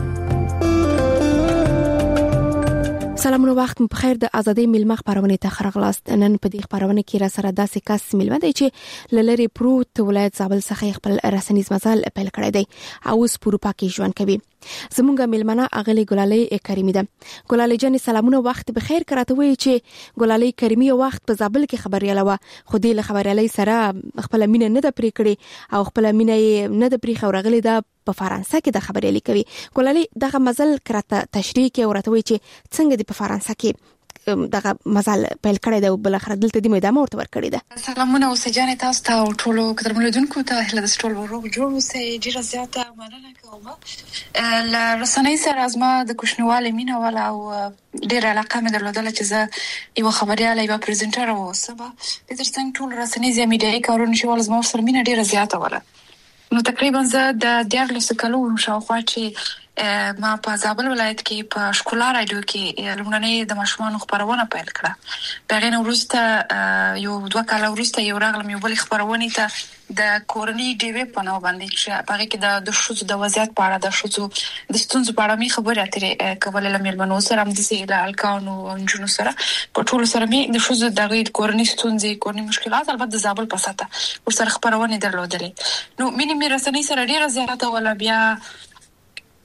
سلامونه وخت په خیر. د ازادي ملما خبرونه ته خرغلاست. نن په دې خبرونه کې را سره داسې کس ملما دی چې لری پروت ولایت زابل څخه خپل رسنیز مزل پیل کړی دی او اوس پروپا کې ژوند کوي. زمونږ ملمنه اغلی ګلالۍ کریمی ده. ګلالۍ جان سلامونه وخت په خیر کراته وی چې ګلالۍ کریمی وخت په زابل کې خبرياله و خو دې له خبريالۍ سره خپل مینه نه د پرې کړي او خپل مینه نه د پرې خورغلی ده په فرانسه کې د خبريالۍ کوي. ګلالۍ دغه مزل کراته تشریح کې ورته وی چې څنګه د په فرانسه کې دغه مزل پیل کړی دی او بل اخر دلته د میدان ورته ور کړی ده. سلامونه او سجانه تاسو ته ټولو قدرمنونکو ته هله د ټولو ورو جوړ اوسه ډیره زیاته مننه کوم. ل رسنۍ سره ازما د کوشنواله مینه ولا او ډیره علاقه مې درلودله چې زه یو خبرياله یو پریزنټر اوسم. د ترڅنګ ټول رسنۍ زميډي کارونه چې ول زما سره مینه ډیره زیاته ولا. نو تقریبا زه د 14 کلو شاوخوا چې ما په زابل ولایت کې په شکولا رادیو کې لومړنۍ د ماشومان خبرونه پیل کړه. بغیر وروسته یو 2 کال وروسته یو راغلم یو بل خبرونه ته د کورنۍ ډیوی په نو باندې چې هغه کې د شوزو د وضعیت په اړه د شوزو د ستونزو په اړه می خبرې اترې کولې لمنو سره هم د سیل الکانو او جنو سره په ټول سره می د شوزو د کورنۍ ستونزې کورنۍ مشکلات البته د زابل په ساته ورسره خبرونه درلودلې. نو مینه می رسنۍ سره ډیره زیاته ولا بیا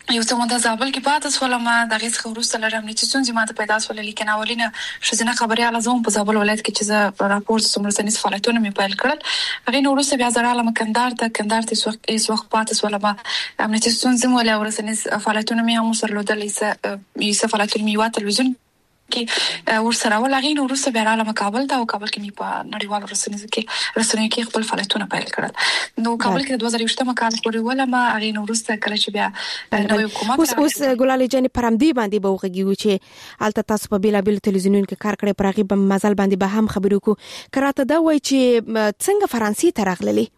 یو څه مده زابل کې پاتې سول ما د غیس خروسته لرم چې څنګه ما ته پیدا سول لیکن اولینه شزنه خبري علازم په زابل ولایت کې چې زه راپور سمرسنیس فعالیتونه مې پیل کړل هغه نو وروسته بیا زراله مکندار ته ایس وخت پاتې سول ما امنیتي څنګه مولا ورسنیس فعالیتونه مې هم سره لودل ایسه فعالیتونه مې وا تلویزیون کې ورسره ولغې نو وروسته بیا رااله کابل ته او کابل کې مې په نړیوالو رسنیو کې خپل فعالیتونه پیل کړل نو کابل کې د 2020 کال پورې ولما هغه نو وروسته کله چې بیا نوې حکومت اوس ګلالي جان پرمدي باندې به وغږیږي چې الته تاسو په بیلابل تلویزیونونو کې کار کړی پرغي په مزل باندې به هم خبرو کو کراته دا وای چې څنګه فرانسې ته راغلي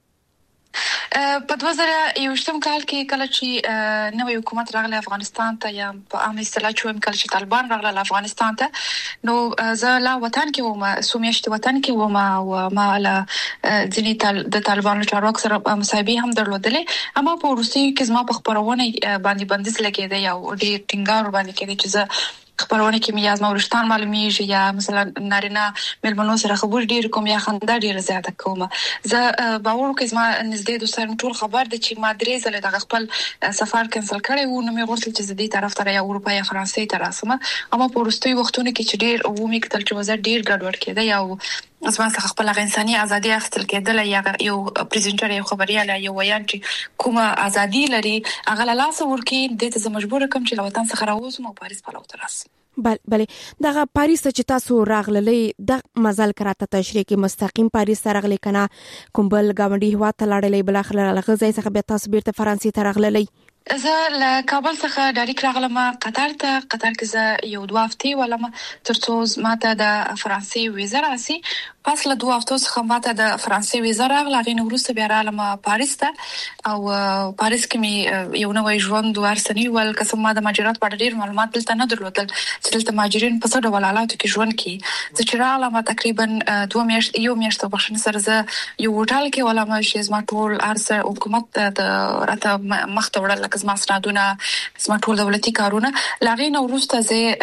په 2021 کال کې کله چې نوې حکومت راغله افغانستان ته یا په عام اصطلاح چې کله چې طالبان راغله افغانستان ته نو زه لا وطن کې وم سومیشت وطن کې وم او ما له ځینې د طالبانو چارواکو سره مصاحبه هم درلودلې اما په روسي کې زما په خبرونه باندې بندیز لګیده یا ډېر ټینګار باندې کېده چې زه خبرونه کې میاز مورشتان معلومیږي یا مثلا نارینه ملمنو سره خبر ډیر کوم یا خندا ډیر زیاته کوم زه باور کوم ما نږدې دوستان ټول خبر د چې ما درې ځله د خپل سفر کینسل کړی و نو مې غوښتل چې د دې طرف ته یا اروپا یا فرانسې ته راسم اما په وروستي وختونو کې چې ډیر ومې کتل چې وزر ډیر ګډوډ کېده یا زما څخه خپل انساني ازادي اخیستل کېدل یا یو پریزنټر یو خبرياله یو ویان چې کومه ازادي لري هغه له لاس ورکی د ته مجبور کوم چې وطن څخه راوځم او پاریس په لور راسم بله دغه پاریس چې تاسو راغللې د مزل کراته تشریح کې مستقیم پاریس ته راغلي کنه کوم بل گاونډي هوا ته لاړلې بل اخر لغزي څخه به تاسو بیرته فرانسې ته راغللې زه له کابل څخه ډایرکټ راغلم قطر کې زه یو 2 هفتې ولم ترڅو ماته د فرانسې ویزا راسي پس له 2 هفتو څخه ماته د فرانسې ویزا راغله غوښنه وروسته بیا رالم پاریس ته او پاریس کې مې یو نوې ژوند ورسنی ول قسم ما د مهاجرت په ډېر معلومات دلته نه درلودل چې دلته مهاجرین په څه ډول حالاتو کې ژوند کوي چې رالم تقریبا 2 میاشتې بخښنه سره زه یو هوټل کې ولم چې زما ټول ارزه حکومت د راته مخ ته وړل زما سندونه زما ټول دولتي کارونه لاغې نو وروسته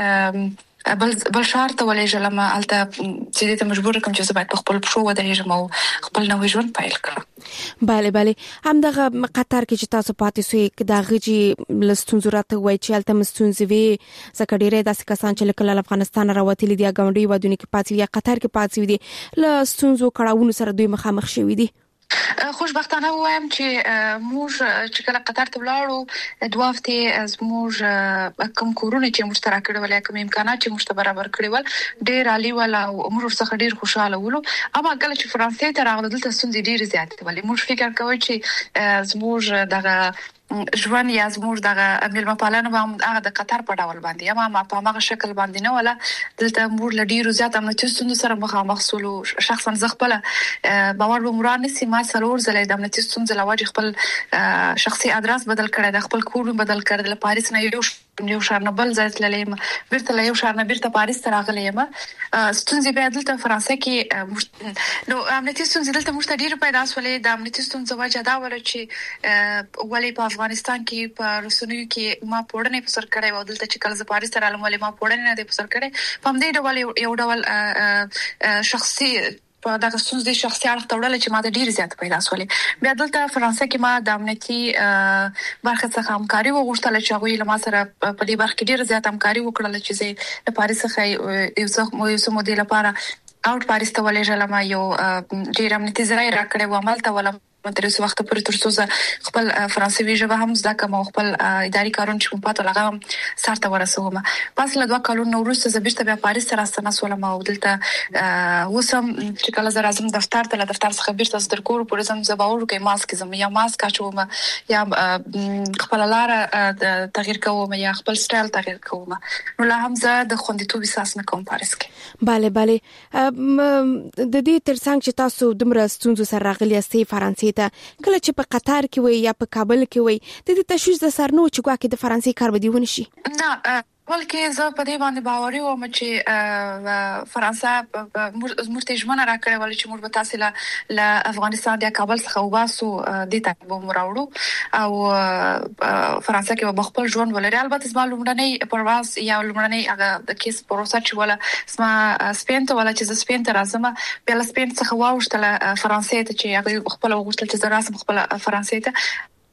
زه بل شهر ته ولېږم الته چې ته مجبور کوم چې زه باید خپل پښو ودرېږم او خپل نوې ژوند پیل کړم بله همدغه قطر کې چې تاسو پاتې سوې دا غږی لستون زراته وای چې الته مستونزوي زکه ډېرې داسې کسان چې کله افغانستان راوتلي دي غونډي ودونی کې پاتې یا قطر کې پاتې دي لستونزو کړهونو سره دوی مخامخ شوي دي خوشبختانه وایم چې موږ چې کله قطر ته ولاړو 2 هفتې زموږ کوم کورونه چې موږ ترا کړو ولې کوم امکانات چې موږ ته برابر کړی ول ډېر عالی ولا موږ څخه ډېر خوشاله ولو اما کله چې فرانسې ته راغلو دلته ستونزې ډېر زیاتې ولې موږ فکر کوو چې زموږ دغه ژوند یا زموږ دغه ملما پالنه به هغه د قطر په ډول باندې اما ما په هغه شکل باندې نه ولا دلته موږ لډیرو زیات امنیتي ستونزو سره مخامخ سولو شخصا زغپل باور به مران نسی ما سرور زلې د امنیتي ستونزو لواجه خپل شخصي ادرس بدل کړی د خپل کور بدل کړی د پاریس نه یو شهر نه بل ځای ته لیم بیرته له یو شهر نه بیرته پاریس ته راغلم ستونزې به دلته فرانسې کې نو امنیتي ستونزې دلته موږ ته ډیر پیدا سولې د امنیتي ستونزو وجه دا ول چې ولې په افغانستان کې په رسنیو کې ما پوړنې په سر کړې و دلته چې کله ز پاریس ته رالم ولې ما پوړنې نه په سر کړې په دې ډول یو ډول شخصي په دغه ستونزې شخصي اړخ ته وړل چې ما د ډیر زیات پیدا سولې بیا دلته فرانسې کې ما د امنیتي برخه څخه همکاري وغوښتل چې هغه له ما سره په دې برخه کې ډیر زیات همکاري وکړل چې زه د پاریس څخه یو څه مودې لپاره اوټ پاریس ته ولېږم یو ډیر امنیتي ځای راکړې و عمل ته ولم تر څو وخت پورې ترڅو خپل فرانسوي ژبه هم زده کوم خپل اداري کارونه چې په پاتو لغم سارته ورسوم پس له 2 کلونو وروسته زه بیرته بیا پاریس ته راستنه سولم او دلته وسم چې کله زه راځم دفتر ته له دفتر څخه بیرته ستر کور پورې زم زباور کې ماسک زم یا ماسک اچوم یا خپل لار تغییر کوم یا خپل سټایل تغییر کوم نو لا هم زه د خوندیتوب احساس نه کوم پاریس کې بله د دې ترڅنګ چې تاسو دمر ستونزو سره راغلی استي فرانسې کله چې په قطر کې وي یا په کابل کې وي د دې تشویش د سرنو چې ګواکې د فرانسې کار بدیونه شي نه ولکه زه په دې باندې باوري وم چې فرانسه مرته ژمنه راکړې ول چې موږ به تاسو له افغانستان د کابل څخه وباسو د ته به مراوړو او فرانسه کې به خپل ژوند ولري البته زما لومړنۍ پرواز یا لومړنۍ هغه د کیس پروسه چې ولا زما سپین ته ولا چې سپین ته راځم بل سپین څخه واوښتله فرانسې ته چې هغه خپل وغوښتل چې زه راسم خپل فرانسې ته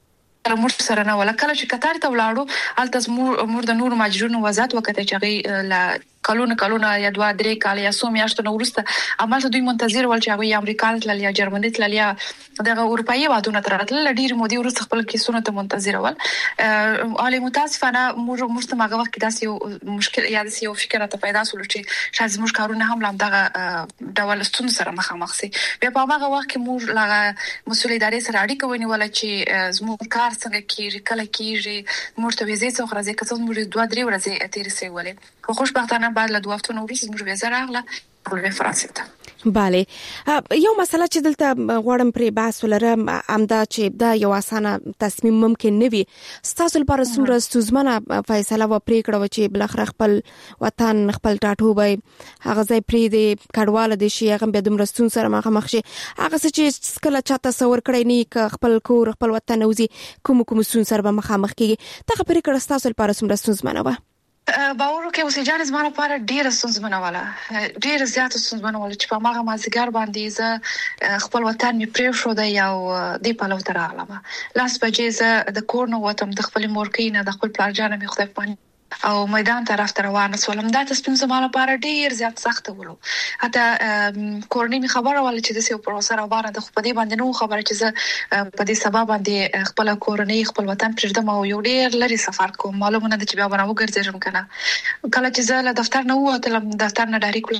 موږ سره نه ولا کله چې قطر ته ولاړو الته موږ د نور ماجرونو وضاحت وکړه چې هغه لا کلونه یا 2-3 کال یا سو میاشتو نو ورسته عملته دوی منتظر ول چې هغه امریکا تل یا جرمني تل یا دغه اروپאי وادونه تراتل ډیر مودي ورسته خپل کیسونه ته منتظر ول علي متاسفانه موږ ته ماغه وخت داسې یو مشکل یا داسې یو فکر ته پیدا سول چې شاید موږ کارونه هم لام دغه ډول ستون سره مخامخ سي بیا په هغه وخت کې موږ لا مسول ادارې سره اړیکه ونیول چې زموږ کار څنګه کیږي کله کیږي موږ ته ویزې څو ورځې کڅو موږ 2-3 ورځې تیر سي ولې خو خوشبختانه بعد له 2 هفتو وروسته موږ ویزه راغله په فرانسې ته. بله یو مسله چې دلته غواړم پرې بحث ولرم امدا چې دا یو اسانه تصمیم ممکن نه وي ستاسو لپاره څومره ستونزمنه فیصله و پریکړه چې بل اخر خپل وطن خپل ټاټوبه هغه ځای پرې دی کډواله دي شي هغه به دومره ستون سره مخ شي هغه چې کله چا تصور کړی نه خپل کور خپل وطن وزي کوم ستون سره به مخ کیږي دا پریکړه ستاسو لپاره څومره ستونزمنه و باور کې اوسې جان زما لپاره ډیر ستونزمنه ولا ډیر زیات ستونزمنه ولا چې په هغه مازیګر باندې زه خپل وطن می پریو شو د یو دی په لور راغلم لاس بجې زه د کور نو وتم د خپل مورکې نه د خپل پلارجان می خدای په او میدان طرف ته روان سولم دا تصمیم زما لپاره ډیر زیات سخت ولو حتی کورنۍ می خبره ول چې د سیو پروسه راوړه د خپل باندې نو خبره چې زه په دې سبب باندې خپل کورنۍ خپل وطن پرېږدم او یو ډیر لري سفر کوم معلومه نه چې بیا به راوګرځم کنه کله چې زه له دفتر نه ووتلم دفتر نه ډایرکټ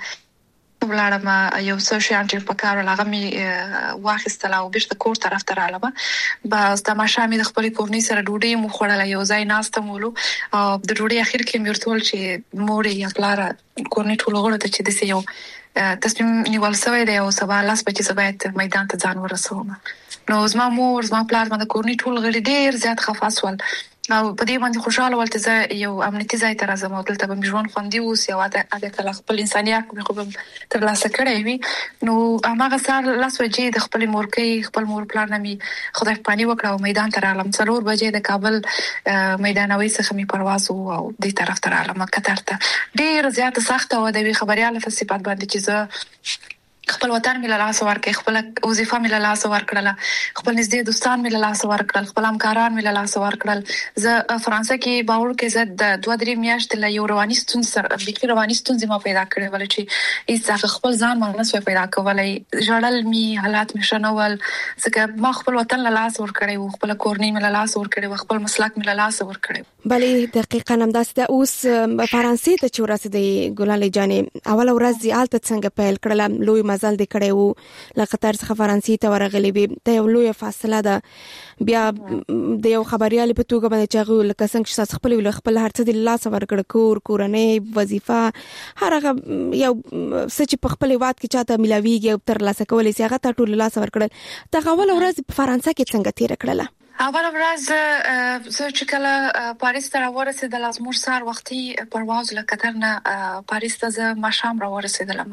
ولاړم یو څه شیان چې په کار لغه می واخیستل او بیرته کور طرف ته رالم بس د ماشامي د خپل کورنۍ سره ډوډۍ مو خوړله یو ځای ناستم ولو او د ډوډۍ اخر کې مرتول چې مور یا پلار کورنۍ ټول غوړه ته چې د یو تصمیم نیول شوی دی او سبا لاس بچي باید میدان ته ځان ورسوم نو زما مور زما پلار باندې کورنۍ ټول غړي ډیر زیات خفاس ول او په دې باندې خوشاله ولته زه یو امنیتي ځای ته راځم او دلته به ژوند خوندي اوسې او اته کله خپل انسانيت خو تر لاسه کړی وي نو هغه سار لاس وجې د خپل مورکې خپل مور پلان مې خدای پانی وکړه او میدان ته رالم 4 بجې د کابل میدانوي څخه می پرواز او دې طرف ته رالم قطر ته ډیر زیات سخت او د خبريال په صفات باندې چې زه خپل وطن مې له لاس ورکړ خپل وظیفه مې له لاس ورکړل خپل نږدې دوستان مې له لاس ورکړل خپل همکاران مې له لاس ورکړل زه فرانسه کې باور کې زه د 2-3 میاشتې له یو رواني ستونزې ما پیدا کړې ول چې ایسه خپل ځان ما نه پیدا کولای ژړل می حالات مې شنول ځکه ما خپل وطن له لاس ورکړی او خپل کورنۍ مې له لاس ورکړی خپل مسلک مې له لاس ورکړی بلې دقیقاً هم داسې اوس فرانسې ته چې ورسېدې ګلالۍ جانې اول ورځ آلته څنګه پیل کړل لوی مزل دې کړی وو له قطر څخه فرانسې ته ورغلی وي ته یو لوی فاصله ده بیا د یو خبريال په توګه باندې چې لکه څنګه چې خپل خپل هر څه د لاس ورکړ کورنۍ وظیفه هر هغه یو څه چې په خپل واد کې چاته ملاويږي او تر لاسه کولای شي هغه ټول لاس ورکړل دا اول ورځ په فرانسه کې څنګه تیر کړله اول ورځ زه چې کله پاریس ته راورسېدل از مور سار وختي پرواز له قطر نه پاریس ته زه ماښام راورسېدلم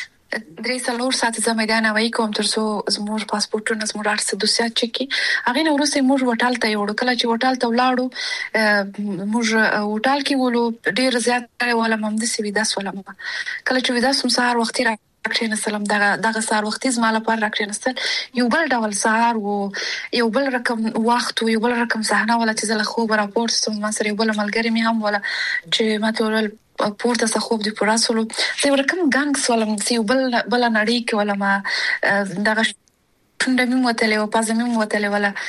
3 ساعت زه میدان وای کوم ترڅو زموږ پاسپورتونه زموږ ارڅ دوسیا چکی هغه نو ورسې موږ وټال ته یو کله چې وټال ته ولاړو موږ وټال کې ولو ډیر زیات ولا ممد سی ویداس ولا کله چې ویداس سهار وختي راکړنه سلام دغه سهار وختي زما لپاره راکړنه یو بل ډول سهار او یو بل رقم وخت او یو بل رقم صحنه ولا چې زله خو راپورټ سم ما سره یو بل ملګری می هم ولا چې ما ته پورته څخه خوب دی پراسولو زه ورکم ګانګس ولم سی بل نړۍ کې ولا ما دغه څنګه مې وتلې او پازه مې وتلې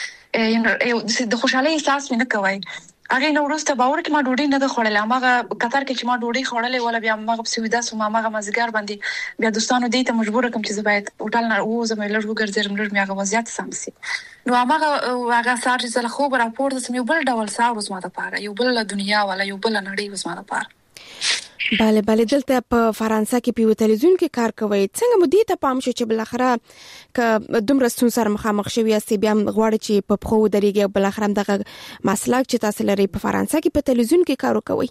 ولا د خوشحالي احساس مې نه کوي هغه نو ورسته باور کې ما ډوډۍ نه خوړلې هغه قطر کې چې ما ډوډۍ خوړلې ولا بیا ما په سویدا سو ما مازګر باندې بیا دوستانو دې ته مجبور کوم چې زبایت هوټل نه وزم لږ وګرځم لږ مې هغه وضعیت سمسي نو هغه سار چې زله خو راپورټ سم یو بل ډول سار وزما د پاره یو بل دنیا ولا یو بل نړۍ وزما د پاره بله دلته په فرانسه کې په تلویزیون کې کار کوي څنګه مو دې ته پام شو چې بل اخره ک دومره ستون سره مخامخ شوی یاستئ بیا غواړي چې په خو درېږي بل اخره دغه مسلک چې تاسو لري په فرانسه کې په تلویزیون کې کار کوي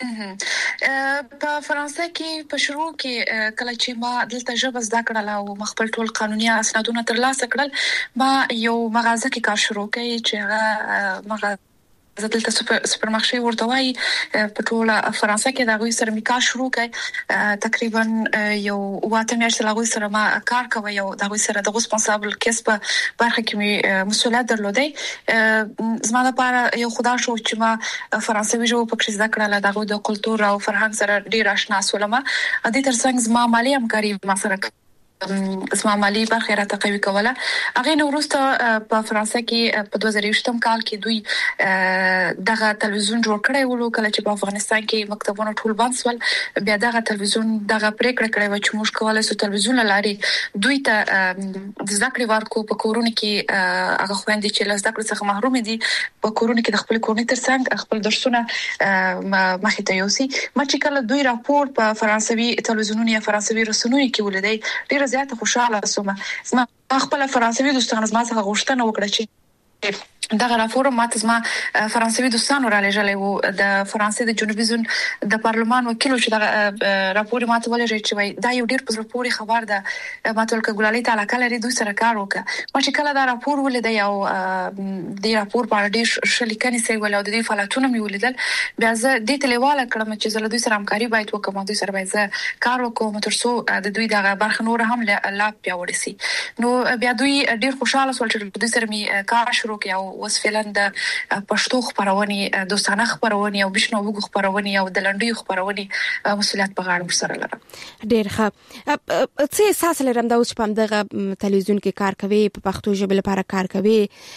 په فرانسه کې په شروع کې کله چې ما دلته ژبه زده کړل او مخبل ټول قانوني اسنادونه ترلاسه کړل ما یو مغازه کې کار شروع کړی چې هغه دلته سوپرمارکټ ورته وایي په ټوله فرانسه کې دا غوي سره میکا شروع کړي تقریبا یو واته میاشتې لا غوي سره ما کار کوي او دا غوي سره د ریسپانسابل کیس په برخه کې می مسؤلیت درلودي زما لپاره یو خدا شو چې ما فرانسوي ژبه په کې زده کړل دا غوي د کلتور او فرهنګ سره ډیر آشنا شولم د دې ترڅنګ زما مالی همکاري ما سره اسمه مالی برخه را تقوی کوله هغه نو وروسته په فرانسه کې په 2020 کال کې دوی دغه تلویزیون جوړ کړی ولو کله چې په افغانستان کې مکتبونه ټول بند شول بیا دغه تلویزیون دغه پریکړه کړې و چې موږ کولای شو تلویزیون لاري دوی ته د ذکر ورکو په کورونه کې هغه خويندې چې له ذکر څخه محروم دي په کورونه کې د خپل کورنۍ ترڅنګ خپل درسونه مخې ته یوسي ما چې کله دوی راپور په فرانسوي تلویزیونونو یا فرانسوي رسنیو کې ولیدای ډیر زیات خوشاله شوم زما خپل فرانسوي دوستان زما څخه غوښتنه وکړه چې دغه راپور ماته زما فرانسوي دوستانو را لېږلې وو د فرانسې د جنوبي زون د پارلمان وکیل چې دغه راپور ماته ولېږي چې وای دا یو ډیر په پوري خبر ده ماته ولکه ګلالي تعالی کله لري دوی سره کار وکړه ما چې کله دا راپور ولیدای او د راپور په اړه ډیر شلیکني سي ول او د دې فعالیتونو مې ولیدل بیا زه د تلیواله کړم چې زه له دوی سره همکاري باید وکړم دوی سره باید زه کار وکړم ترڅو د دوی دغه برخه نور هم لا پیاوړی سي نو بیا دوی ډیر خوشاله شول چې دوی سره مې کار شروع کړ او اوس فعلا د پښتو خبرونه دوستانه خبرونه او بشنو وګ خبرونه او د لنډیو خبرونه مسؤلیت په غاړه سره لرم ډیر ښه څه احساس لرم دا اوس په دغه تلویزیون کې کار کوي په پښتو ژبه لپاره کار کوي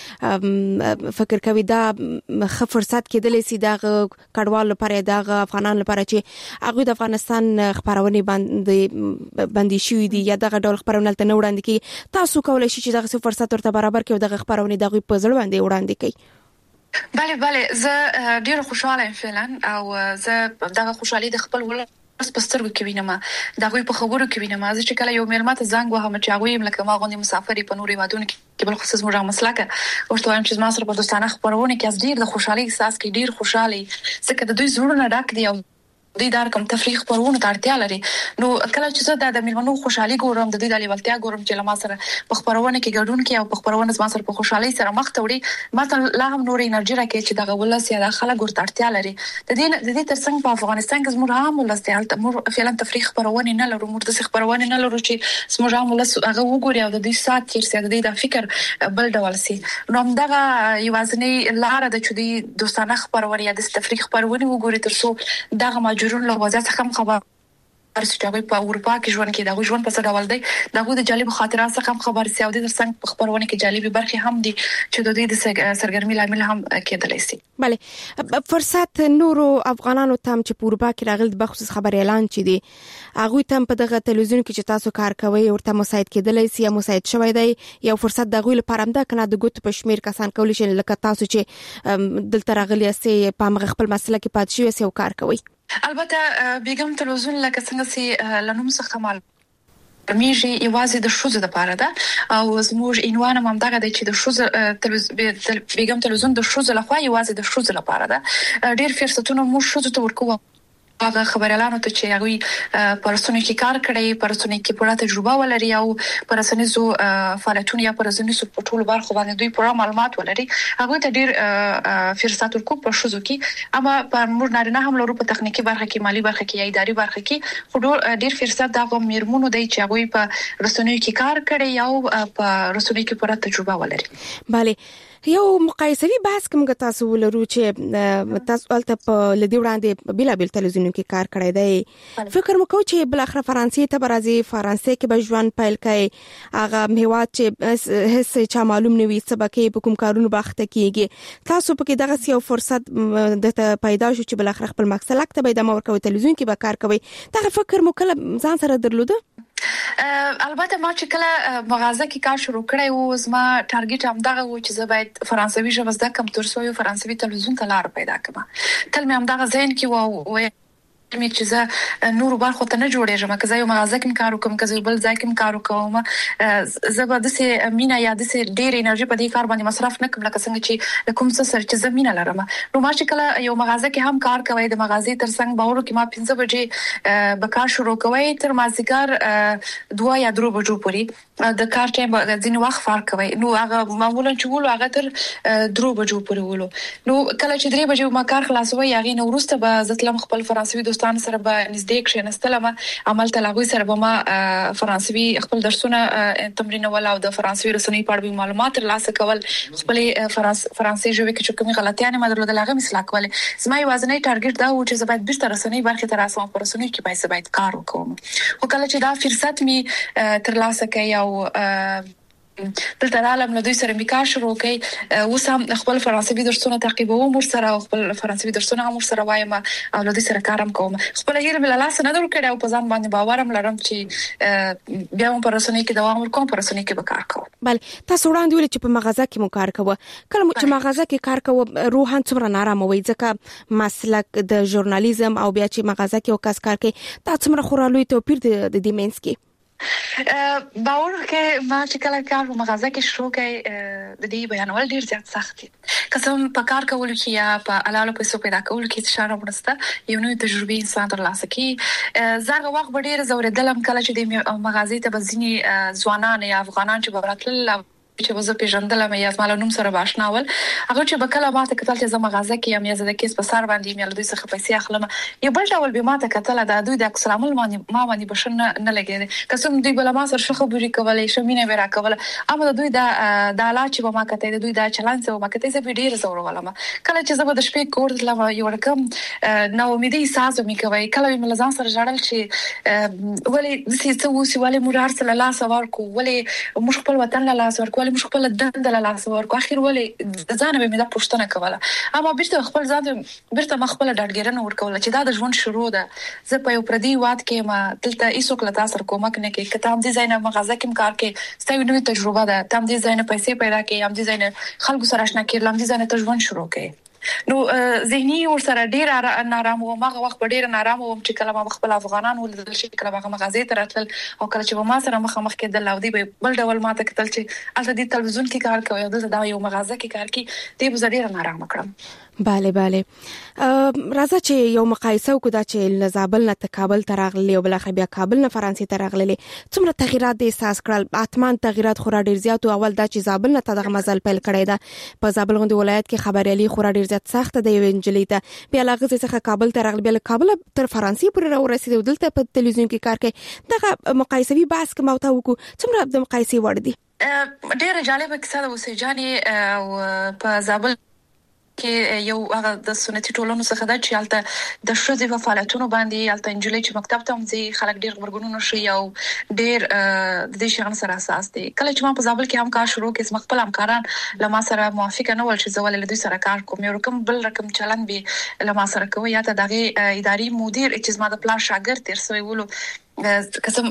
فکر کوي دا ښه فرصت کېدلی سي دا کډوال لپاره دا افغانان لپاره چې هغه د افغانستان خبرونه باندې شوې دي یا دغه ډول خبرونه تل نه وړاندې کی تاسو کولای شئ چې دغه فرصت ورته برابر کړئ دغه خبرونه دغه په ځل باندې وړاندې کړئ بله زه ډیر خوشاله یم فعلا او زه دغه خوشحالي د خپل ولر په سترګو کې وینم دا غوي په خبرو کې وینم چې کله یو میلمه ته زنګ وهم چې هغه یې لکه ما غوندي مسافرې په نوري وادونو کې بل خصوص موږ مسلکه ورته وایم چې ما سره په دوستانه خبرونه کې از ډیر د خوشحالي احساس کې ډیر خوشحالي ځکه د دوی زړونه ډک دي او دوی دار کوم تفریح پرونه ته اړتیا لري نو کله چې زه د میلمنو خوشحالي ګورم د دوی د لیوالتیا ګورم چې لما سره په خبرونه کې ګډون کې او په خبرونه زما سره په خوشحالي سره مخ ته وړي ماته لا هم نور انرژي راکې چې دغه ولس یا د خلک ورته اړتیا لري د دې ترڅنګ په افغانستان کې زموږ عام ولس دی موږ فعلا تفریح پرونه نه لرو موږ د خبرونه نه لرو چې زموږ عام ولس هغه وګوري او د دې سات تیر سي د دې د فکر بل ډول سي نو دغه یوازنی لار د چودي دوستانه خبرونه یا د تفریح پرونه وګوري ترڅو دغه ماجرون له وضعیت څخه خبر چې په اروپا کې ژوند کې دا ژوند په څه ډول دی دا د جالب خاطرات څخه خبر سي او د څنګه په خبرونه کې جالبي برخه هم دي چې د دې د سرګرمي لامل هم کېدلی سي بله فرصت نورو افغانانو تم چې په اروپا کې راغلي د خصوص خبر اعلان چي دي هغه تم په دغه تلویزیون کې چې تاسو کار کوي ورته مساعد کېدلی سي یا مساعد شوی دی یو فرصت د غوي لپاره هم دا کنه د ګوت په شمیر کسان کولی شي لکه تاسو چې دلته راغلي سي په خپل مسله کې پات شوی سي او کار کوي البته بیګم تلویزیون لکه څنګه سي لنوم څخه مال میږي یوازې د شوزه لپاره ده او زموږ عنوان هم دغه دی چې د شوزه بیګم تلویزیون د شوزه لخوا یوازې د شوزه لپاره ده ډیر فرصتونه موږ شوزه ته ورکوو هغه خبريالانو ته چې هغه پرسونی کې کار کړی پرسونی کې پوره تجربه ولري او پرسونی زو فعالیتونه یا پرسونی سو په ټولو برخو باندې دوی پوره معلومات ولري هغه ته ډیر فرصت ورکو په شوزو کې اما په موږ نه هم لرو په تخنیکی برخه کې مالی برخه کې یا اداري برخه کې ډیر فرصت دغه میرمنو دی چې هغه په رسنیو کې کار کړی او په رسنیو کې پوره تجربه ولري bale یو مقایسوي بحث کوم تاسو ولرو چې تاسو الته په لدی وړاندې بلابل تلویزیون کې کار کړی دی فکر مکو چې بل اخر فرانسې ته برازي فرانسې کې به ژوند پیل کړي هغه هیواد چې هیڅ چا معلوم نه وي سبکه په کوم کارونو باخته کیږي تاسو په کې دغه یو فرصت د پیدا شو چې بل اخر خپل مقصد لکه به د مور کوي تلویزیون کې به کار کوي دا فکر مو کله ځان سره درلوده البته ما چې کله مغازه کې کار شروع کړی و زما ټارګټ هم دغه و چې زه باید فرانسوي ژبه زده کوم ترڅو یو فرانسوي تلویزیون ته لار پیدا کړم تل مې هم دغه ذهن کې و مې چې زه نور برخو ته نه جوړېږم که زه یو مغازه کې کار وکم که زه بل ځای کې کار وکم زه به د مینا یا د ډېر انرژي په دې کار باندې مصرف نه کوم لکه څنګه چې کوم څه سره چې زه مینا لرم نو ما چې کله یو مغازه کې هم کار کوي د مغازې ترڅنګ باور کې ما 15 بجې به کار شروع کوي تر مازیګر 2 یا 3 بجو پورې د کار ټایم ځینې وخت فرق کوي نو هغه معمولا چې ولو هغه تر 3 بجو پورې ولو نو کله چې 3 بجې ما کار خلاصوي هغه نو وروسته به زتلم خپل فرانسوي دوستان سره به نږدې کښینستلم عمل تلاغوي سره به ما فرانسوي خپل درسونه تمرین ولا او د فرانسوي رسنۍ په اړه معلومات ترلاسه کول خپل فرانسوي ژبه کې کومې غلطیاں ما درلودل هغه اصلاح کول زما یوازینی ټارګټ دا و چې زه باید بیرته رسنۍ برخه تر اساسه پر رسنۍ کې باید کار وکوم خو کله چې دا فرصت می ترلاسه کړ او دلته عالم له دوی سره میکار شروع کړي اوس هم خپل فرانسوي درسونه تعقیبوم ورسره خپل فرانسوي درسونه هم ورسره وایم او له دوی سره کارم کوم خپل هیر بل لاس نه درو کړي او په ځان باندې باورم لرم چې بیا هم پر رسنۍ کې دوام ورکوم پر رسنۍ کې به کار کوم بل تاسو وړاندې ویل چې په مغازه کې مو کار کوو کله چې مغازه کې کار کوو روحان څومره نارامه وي ځکه مسلک د ژورنالیزم او بیا چې مغازه کې وکاس کار کوي دا څومره خورالوي توپیر د دې مینس کې باور کې ما چې کله کار په مغازه کې شروع کړ د دې بیانول ډیر زیات سخت دي قسم په کار کول کې یا په علالو پیسو پیدا کول کې اشاره ورسته یو نوې تجربه انسان ترلاسه کوي زغه وخت ډیر زوردلم کله چې د مغازې ته بزنی ځوانان یا افغانان چې براتل چې وزه پیژندل مې یا زما نوم سره باشناول هغه چې بکله ماته کتل چې زما مغازه کې یم یا زه د کیس په سر باندې مې له دوی څخه پیسې اخلم یو بل ډول به ماته کتل دا دوی د اکسلام ما باندې بشن نه لګیږي قسم دوی بل ما سره شخه بوري کولای شمینه ورا کوله اما دوی دا لا چې ما کته دوی دا چلان څه ما کته زه ډیر زور ولم کله چې زه د شپې کور د لمه یو رقم نو امیدي احساس مې کوي کله مې لزان سره جړل چې ولی د څه وسی ولی مورار سره لاس ورکو ولی مش خپل وطن له لاس ورکو مش خپل دند له لاس ورکو اخر ولی ځان به مې دا پښتنه کوله اما بیرته خپل ځان بیرته مخبل ډاډګرنه ورکول چې دا د ژوند شروع ده زه په یو پردي واد کې ما دلته ایسو کله تاسو کومک نه کې کتاب ډیزاین مغازه کې کار کې ستاسو نوې تجربه ده تام ډیزاین پیسې پیدا کې ام ډیزاین خلکو سره آشنا کې لام ډیزاین ته ژوند شروع کې نو ذهني ور سره ډیر نارام و ما وخت ډیر نارام و چې کله ما خپل افغانان ولدل شي کله ما مغازې ته راتل او کله چې ما سره مخ کې د لاودي بل ډول ما ته کتل چې الته د تلویزیون کې کار کوي او د یو مغازه کې کار کوي دې به ډیر نارام کړم bale راځه چې یو مقایسه وکړو چې لزابل نه تکابل ترغلي او بل خبیا کابل نه فرانسې ترغلي څومره تغیرات د احساس کړل اتمان تغیرات خورا ډیر زیات او اول دا چې زابل نه تدغه مزل پیل کړی دا په زابل غوندي ولایت کې خبريالي خورا ډیر زیات سخت دی وینجلی ته بیا لغه څخه کابل ترغلي بیا کابل تر فرانسې پورې ورسېد دلته په تلویزیون کې کار کوي دغه مقایسوي بحث کوم او تا وکړو څومره د مقایسې وړ دي ډیر جالب کیسه ده وسېجاني او په زابل کې یو هغه د سنتي ټولنو څخه د چالتہ د شوزي په فعالیتونو باندې الته انجلۍ چې مکتب ته مځي خلک ډیر ورګونو شي او ډیر د دې شغل سره اساس دي کله چې ما په زابل کې هم کار شروع کړم خپل همکاران لما سره موافقه نه ول چې زول له دوی سره کار کوم یو رقم بل رقم چلن به لما سره کوي یا ته دغه اداري مدیر چې زما د پلان شاګرد تر سوی ولو قسم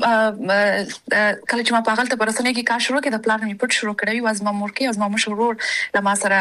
کله چې ما په غلطه برسنه کې کار شروع کړ د پلان می پټ شروع کړی واز ما مورکي از ما مشرور لما سره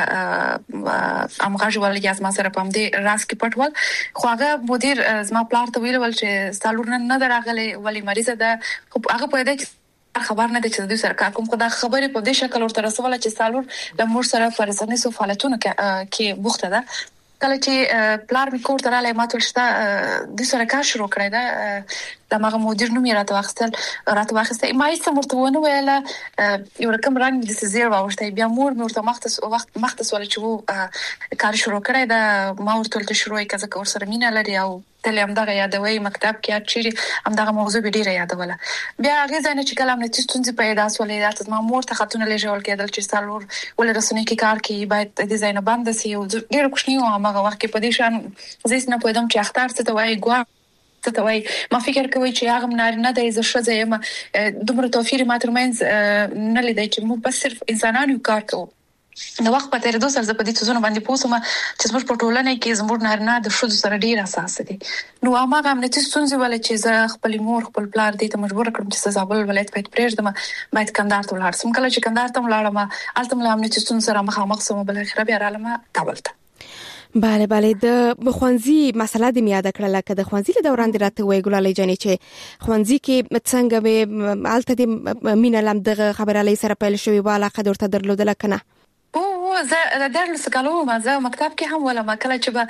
امغاج ول یا از ما سره پم دي راس کې پټ ول خو هغه مدیر زما پلان ته ویل چې سالور نه دراغله ولی مریضه ده هغه په دې خبر نه دي چې دوی سره کار کوم خدای خبرې په دې شکل ورته رسول چې سالور د مور سره فرزانه سو فعالیتونو کې بوخته ده کله چې پلار می کور تراله ماته شته د سره کار شروع کړی دا د ماغه مدیر نوم یې راته واخسته ما یې سمورتونه ویله یو رقم رنګ د سزیر واوښته بیا مور مې ورته مختص ول چې کار شروع کړی دا ما ورته ته شروع کړه چې ورسره مینا لري او تل هم دغه یادوي مکتب کې چیرې هم دغه موضوع به ډیره یادوله بیا هغه ځنه چې کلام نه تستونځي پیدا سولې راته ما مور ته خاتون لېږل کېدل چې سالور ول رسنۍ کې کار کوي باید ډیزاین باندې سي او ډیره کوښنی و هغه وخت کې په دې شان زه نه پوهیدم چې اختر څه ته وایي ګوا ته وایي ما فکر کوي چې هغه نارینه د عزت شوزه یم دومره توفیر ما ترمنځ نه لیدای چې مو بس صرف انسانانو کار کوو نو وخت په تیر دوه سره په دې څه باندې پوسوم چې زموږ په ټولنه کې زموږ نارینه د شوزو سره ډیر اساس دي نو هغه امنیتي ستونزې ول چې زه خپل مور خپل پلار دې ته مجبور کړم چې زابل ولایت په پرېږدم باید کندهار ته ولاړ سم کله چې کندهار ته ولاړم الته مل امنیتي ستونزې سره مخامخ سم بل خراب یارالم کابل ته بله د خوانزي مسله د میاده کړل کده خوانزي له دوران د راته وی ګلالي جانې چې خوانزي کې څنګه به الته د مینه لم دغه خبره لې سره پیل شوی والا قدر ته درلودل کنه زه درس کالو ما زه مکتب کې هم ولا ما کله چې به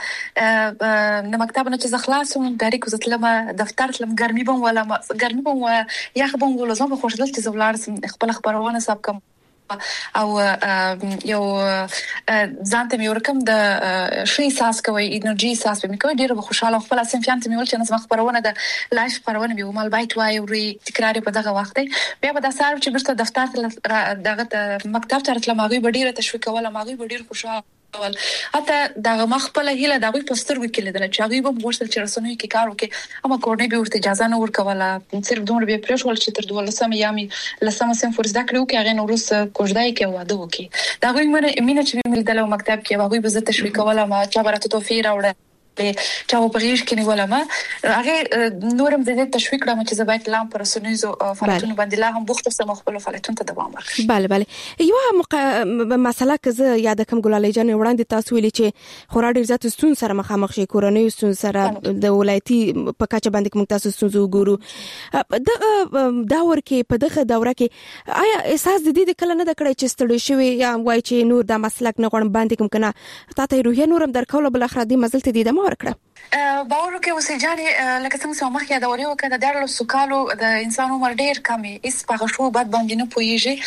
د مکتب نه چې خلاصوم ډایرکټ وزتلم دفتر تلم ګرمي بم ولا ګرمي بم یا خبم ولزم په خوشدل چې زولار خپل خبرونه سب کم او یو ځانته مې ورکم د شي ساس کوي انرژي ساس به مې کوي ډیره خوشاله خپل اسیم فهمت مې ول چې نظم خبرونه د لایف خبرونه به مال بایت وای او تکرار په دغه وخت بیا به د سار چې برته دفتر دغه مکتب ته راتلم هغه ډیره تشویق ولا هغه ډیره خوشاله حتی دغه مخبل هیله دغه پستر وکیل دل چې هغه به ورسل چې رسنوي کې کار وکي اما کورنۍ به ورته اجازه نه ورکوله صرف دومره به پرېښول چې تر 12 یامي لسمه سم فرض دکړو کې هغه نورس کوژدای کې واده وکي دغه مینه چې مې دل مکتب کې هغه به زه تشویق کوله ما چې برته توفیر راوړه چې په پریش کې نیولم هغه نورم د تشویق را چې زبایت لام پر سنوزو فعالیتونه باندې لا هم بوخت سم خپل فعالیتونه ته دوام ورکړي بله یو مسله که زه یاد کوم ګلالي جان وړاندې تاسو ویلي چې خورا ډیر زیات ستون سره مخامخ شي کورنۍ ستون سره د ولایتي په کچه باندې کوم تاسو ستونزو ګورو دا ورکه په دغه دوره کې آیا احساس د دې کله نه د کړی چې ستړي شوی یا وای چې نور د مسلک نه غوړم باندې کوم کنه تاسو روحي نورم درکول بل اخر دې مزل ته دې ورکړه باور کې وسېجانې لکه څنګه چې مخکې دا وریو کړه د ډېرو سکالو د انسان عمر ډېر کمی اس په شو بعد باندې نه پويږي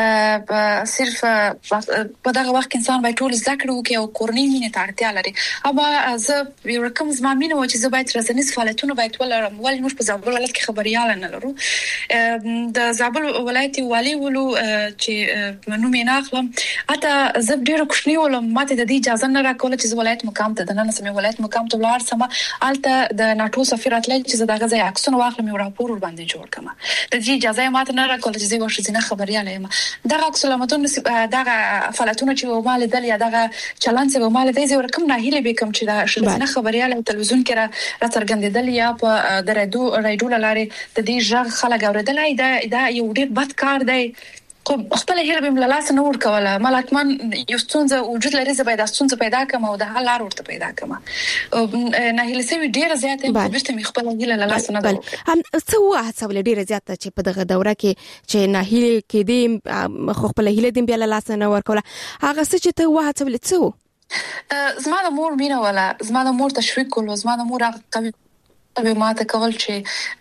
صرف په دغه وخت انسان به ټول ذکر وکي او کورنۍ مینه ته اړتیا لري اما زه یو رقم زمامینه و چې زه باید رسنیز فعالیتونه باید ولرم ولې موږ په زابل ولایت کې خبريال نه لرو د زابل ولایت والی ولو چې نو مې ناخلم اته زه ډېر کوښنی ولم ماته د دې اجازه نه راکوله چې ولایت مقام ته د نن سمې ولایت مقام ته ولار سم الته د ناتو سفیر اتل چې دغه ځای عکسونه واخلم یو راپور ور باندې جوړ کړم د دې اجازه ماته نه راکوله چې زه ورشزینه خبرياله یم دغه عکسلامتون دغه فعالیتونه چې مال دل یا دغه چلن چې مال دی زه ورکم نه هیله به کوم چې دا شزینه خبرياله تلویزیون کې را څرګندېدل یا په درېدو رادیو لارې د دې ژغ خلک اوریدلای دا یو ډېر بد کار دی خپل هیله به ملاله سنور کوله ملاتمن یو ستونزه وجود لري زه باید ستونزه پیدا کوم او د حل لار ورته پیدا کوم نه هیله سوي ډیره زیاته برته می خپل هیله لاله سن ده هم څه واه څول ډیره زیاته چې په دغه دوره کې چې نه هیله کې دې خپل هیله دې بیا لاله سن ور کوله هغه څه چې ته واه څول څه زما د مور مینه ولا زما د مور تشویق کول زما د مور قوي ما ته کول چې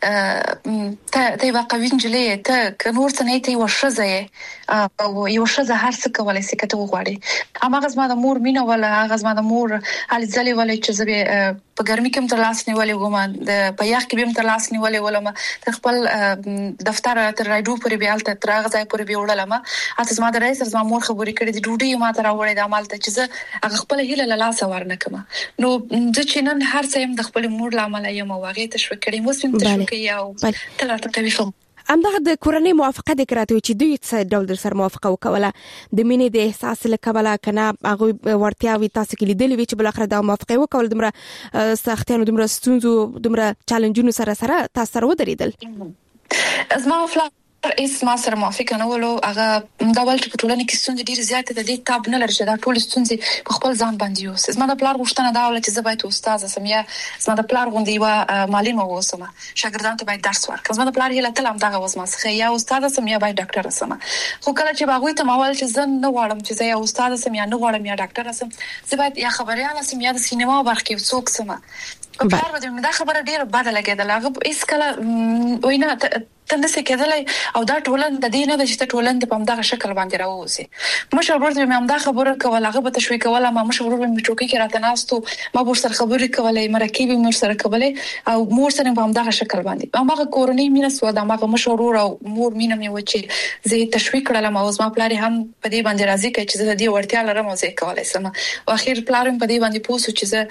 ته واقعي انجلې ته نور څه نه ته وشزه او یو شزه هر څه کولای شي کته وغواړي اما غزما د مور مینه ولا غزما د مور حال ځلې ولې چې زه په ګرمي کې تر لاس نیولې وم د په یخ کې به تر لاس نیولې ولم خپل دفتر تر راډیو پورې بیالته تر غځای پورې بیوړلم اته زما د رئیس زما مور خبرې کړې د ډوډۍ ما ته راوړې د عمل ته چې زه خپل هیله لاس ورنه کما نو د چینن هر څه يم د خپل مور لامل یم واغې تشویق کړې مو سم تشویق یا تلاته کوي همدغه د کورنۍ موافقه د کراته چې دوی څه ډول در سره موافقه وکوله د مینې د احساس لکوله کنه هغه ورتیاوي تاسو کې لیدلې چې بل اخر د موافقه وکول دمره سختیانو دمره ستونزو دمره چالنجونو سره تاسو سره ودرېدل زما اس ما سره موافقه نه ولو هغه دا ول چې په ټولنه کې ستونزې ډېر زیاتې د دې تاب نه لري چې دا ټول ستونزې په خپل ځان باندې یو زما د پلار غوښتنه دا ول چې زه باید استاد سم یا زما د پلار غوندي و معلم اوسم شاګردانو ته باید درس ورکړم زما د پلار هیله تل هم دغه وسمه څخه یا استاد سم یا باید ډاکټر سم خو کله چې باغوي ته ماول چې زه نه غواړم چې زه یا استاد سم یا نه غواړم یا ډاکټر سم زه باید یا خبريال سم یا د سینما برخه څوک سم په کار باندې دا خبره ډیره بده لګیدله هغه هیڅ کله وینا تندسه کېدلای او دا ټولن د دې نه د چې ټولن د پمدغه شکل باندې راوځي مشه ورته مې همدا خبره کوله هغه به تشویق کوله ما مشه ورته مې ټوکی کې راته ناستو ما ور سره خبرې کولې مرکب مې سره کولې او مور سره په همدغه شکل باندې هغه کورنۍ مینه سو دا هغه مشه ورور او مور مینه مې و چې زه تشویق کړم او زما پلار هم په دې باندې راضي کړ چې زه د دې ورتیا لرم او زه کولای سم او اخر پلار په دې باندې پوسو چې زه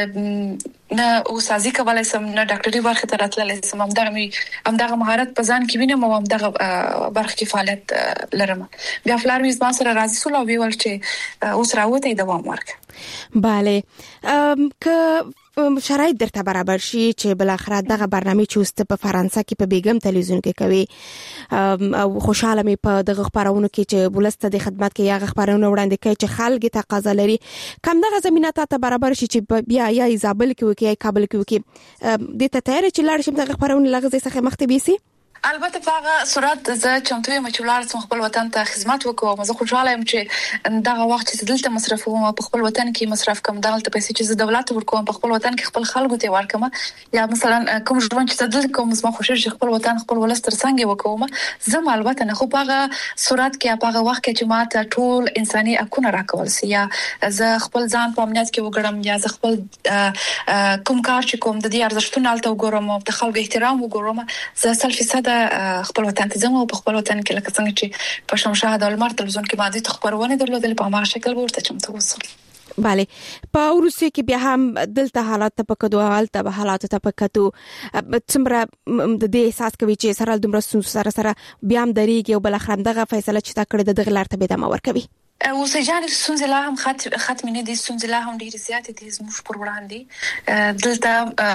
نه اوسازي کولای سم نه ډاکټري برخه ته راتللی سم همدغه مهارت په ځان کې وینم او همدغه برخه کې فعالیت لرم بیا فلار مې زما سره راضي سول او ویل چې اوس راوته دوام ورک bale که شرایط درته برابر شي چې بل اخر دغه برنامه چوست په فرانسه کې په بیګم تلویزیون کې کوي او خوشاله مې په دغه خبرونو کې چې ولسته د خدمت کې یا خبرونه وړاندې کوي چې خلک تقاضا لري کم دغه زمينه ته برابر شي چې بیا یا زابل کې وکي یا کابل کې وکي د ته تیار چې لاړ شم دغه خبرونه لغزي څخه مخته بيسي البته په هغه صورت زه چمتو یم چې ولر سم خپل وطن ته خدمت وکوم زه خوشاله یم چې دغه وخت چې دلته مصرفوم په خپل وطن کې مصرف کوم دغه پیسې چې زه دولت ورکوم په خپل وطن کې خپل خلکو ته ورکوم یا مثلا کوم ژوند چې دلته کوم زما خوشاله چې خپل وطن خپل ولستر څنګه وکوم زه البته نه خو په هغه صورت کې په هغه وخت کې چې ماته ټول انساني حقوق راکول سي یا زه خپل ځان په امنیت کې وګړم یا زه خپل کوم کار چې کوم د دې ارزښتونو الته وګورم او د خلکو احترام وګورم زه 100% خپل وطن ته ځم او په خپل وطن کې لکه څنګه چې په شمشاد او لمر تلویزیون کې باندې تخبرونه درلودل په هغه شکل ورته چمتو وسو bale په روسیه کې بیا هم دلته حالات ته پکدو حالت به حالات ته پکتو څومره د دې احساس کوي چې سره دومره سره بیا هم درېږي او بل اخرم دغه فیصله چې تا کړې د غلار ته به د مور کوي او سجان سونز لا هم ختم نه دي سونز لا هم ډیر زیات دي زموږ پر وړاندې دلته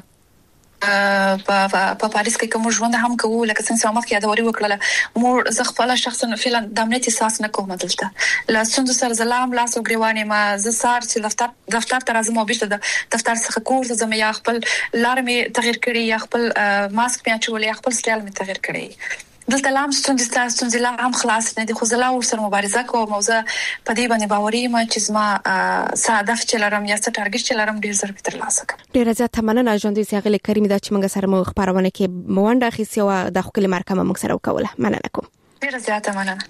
په پاریس کې کوم ژوند هم کوو لکه څنګه چې مخکې یادوري وکړه مور زه خپل شخصا فعلا د امنیت احساس نه کوم دلته لا څنګه سره زلام لاس او غریوانه ما زه سار چې دفتر ته راځم او بیرته د دفتر څخه کور ته ځم یا خپل لارمې تغیر کړی یا خپل ماسک په اچول یا خپل سټایل می تغیر کړی دلته لام ستونزې لا هم خلاص نه دي خو زه لا ورسره مبارزه کوم موضوع په دې باندې باوري ما چې زما هدف چې لرم یا څه ټارګټ چې لرم ډیر زر به ترلاسه کړم ډیر زیات مننه ژوندۍ سیاغله کریم دا چې موږ سره مو خبرونه کې مونډه خېسي او د خپل مرکه موږ سره وکوله مننه کوم ډیر زیات مننه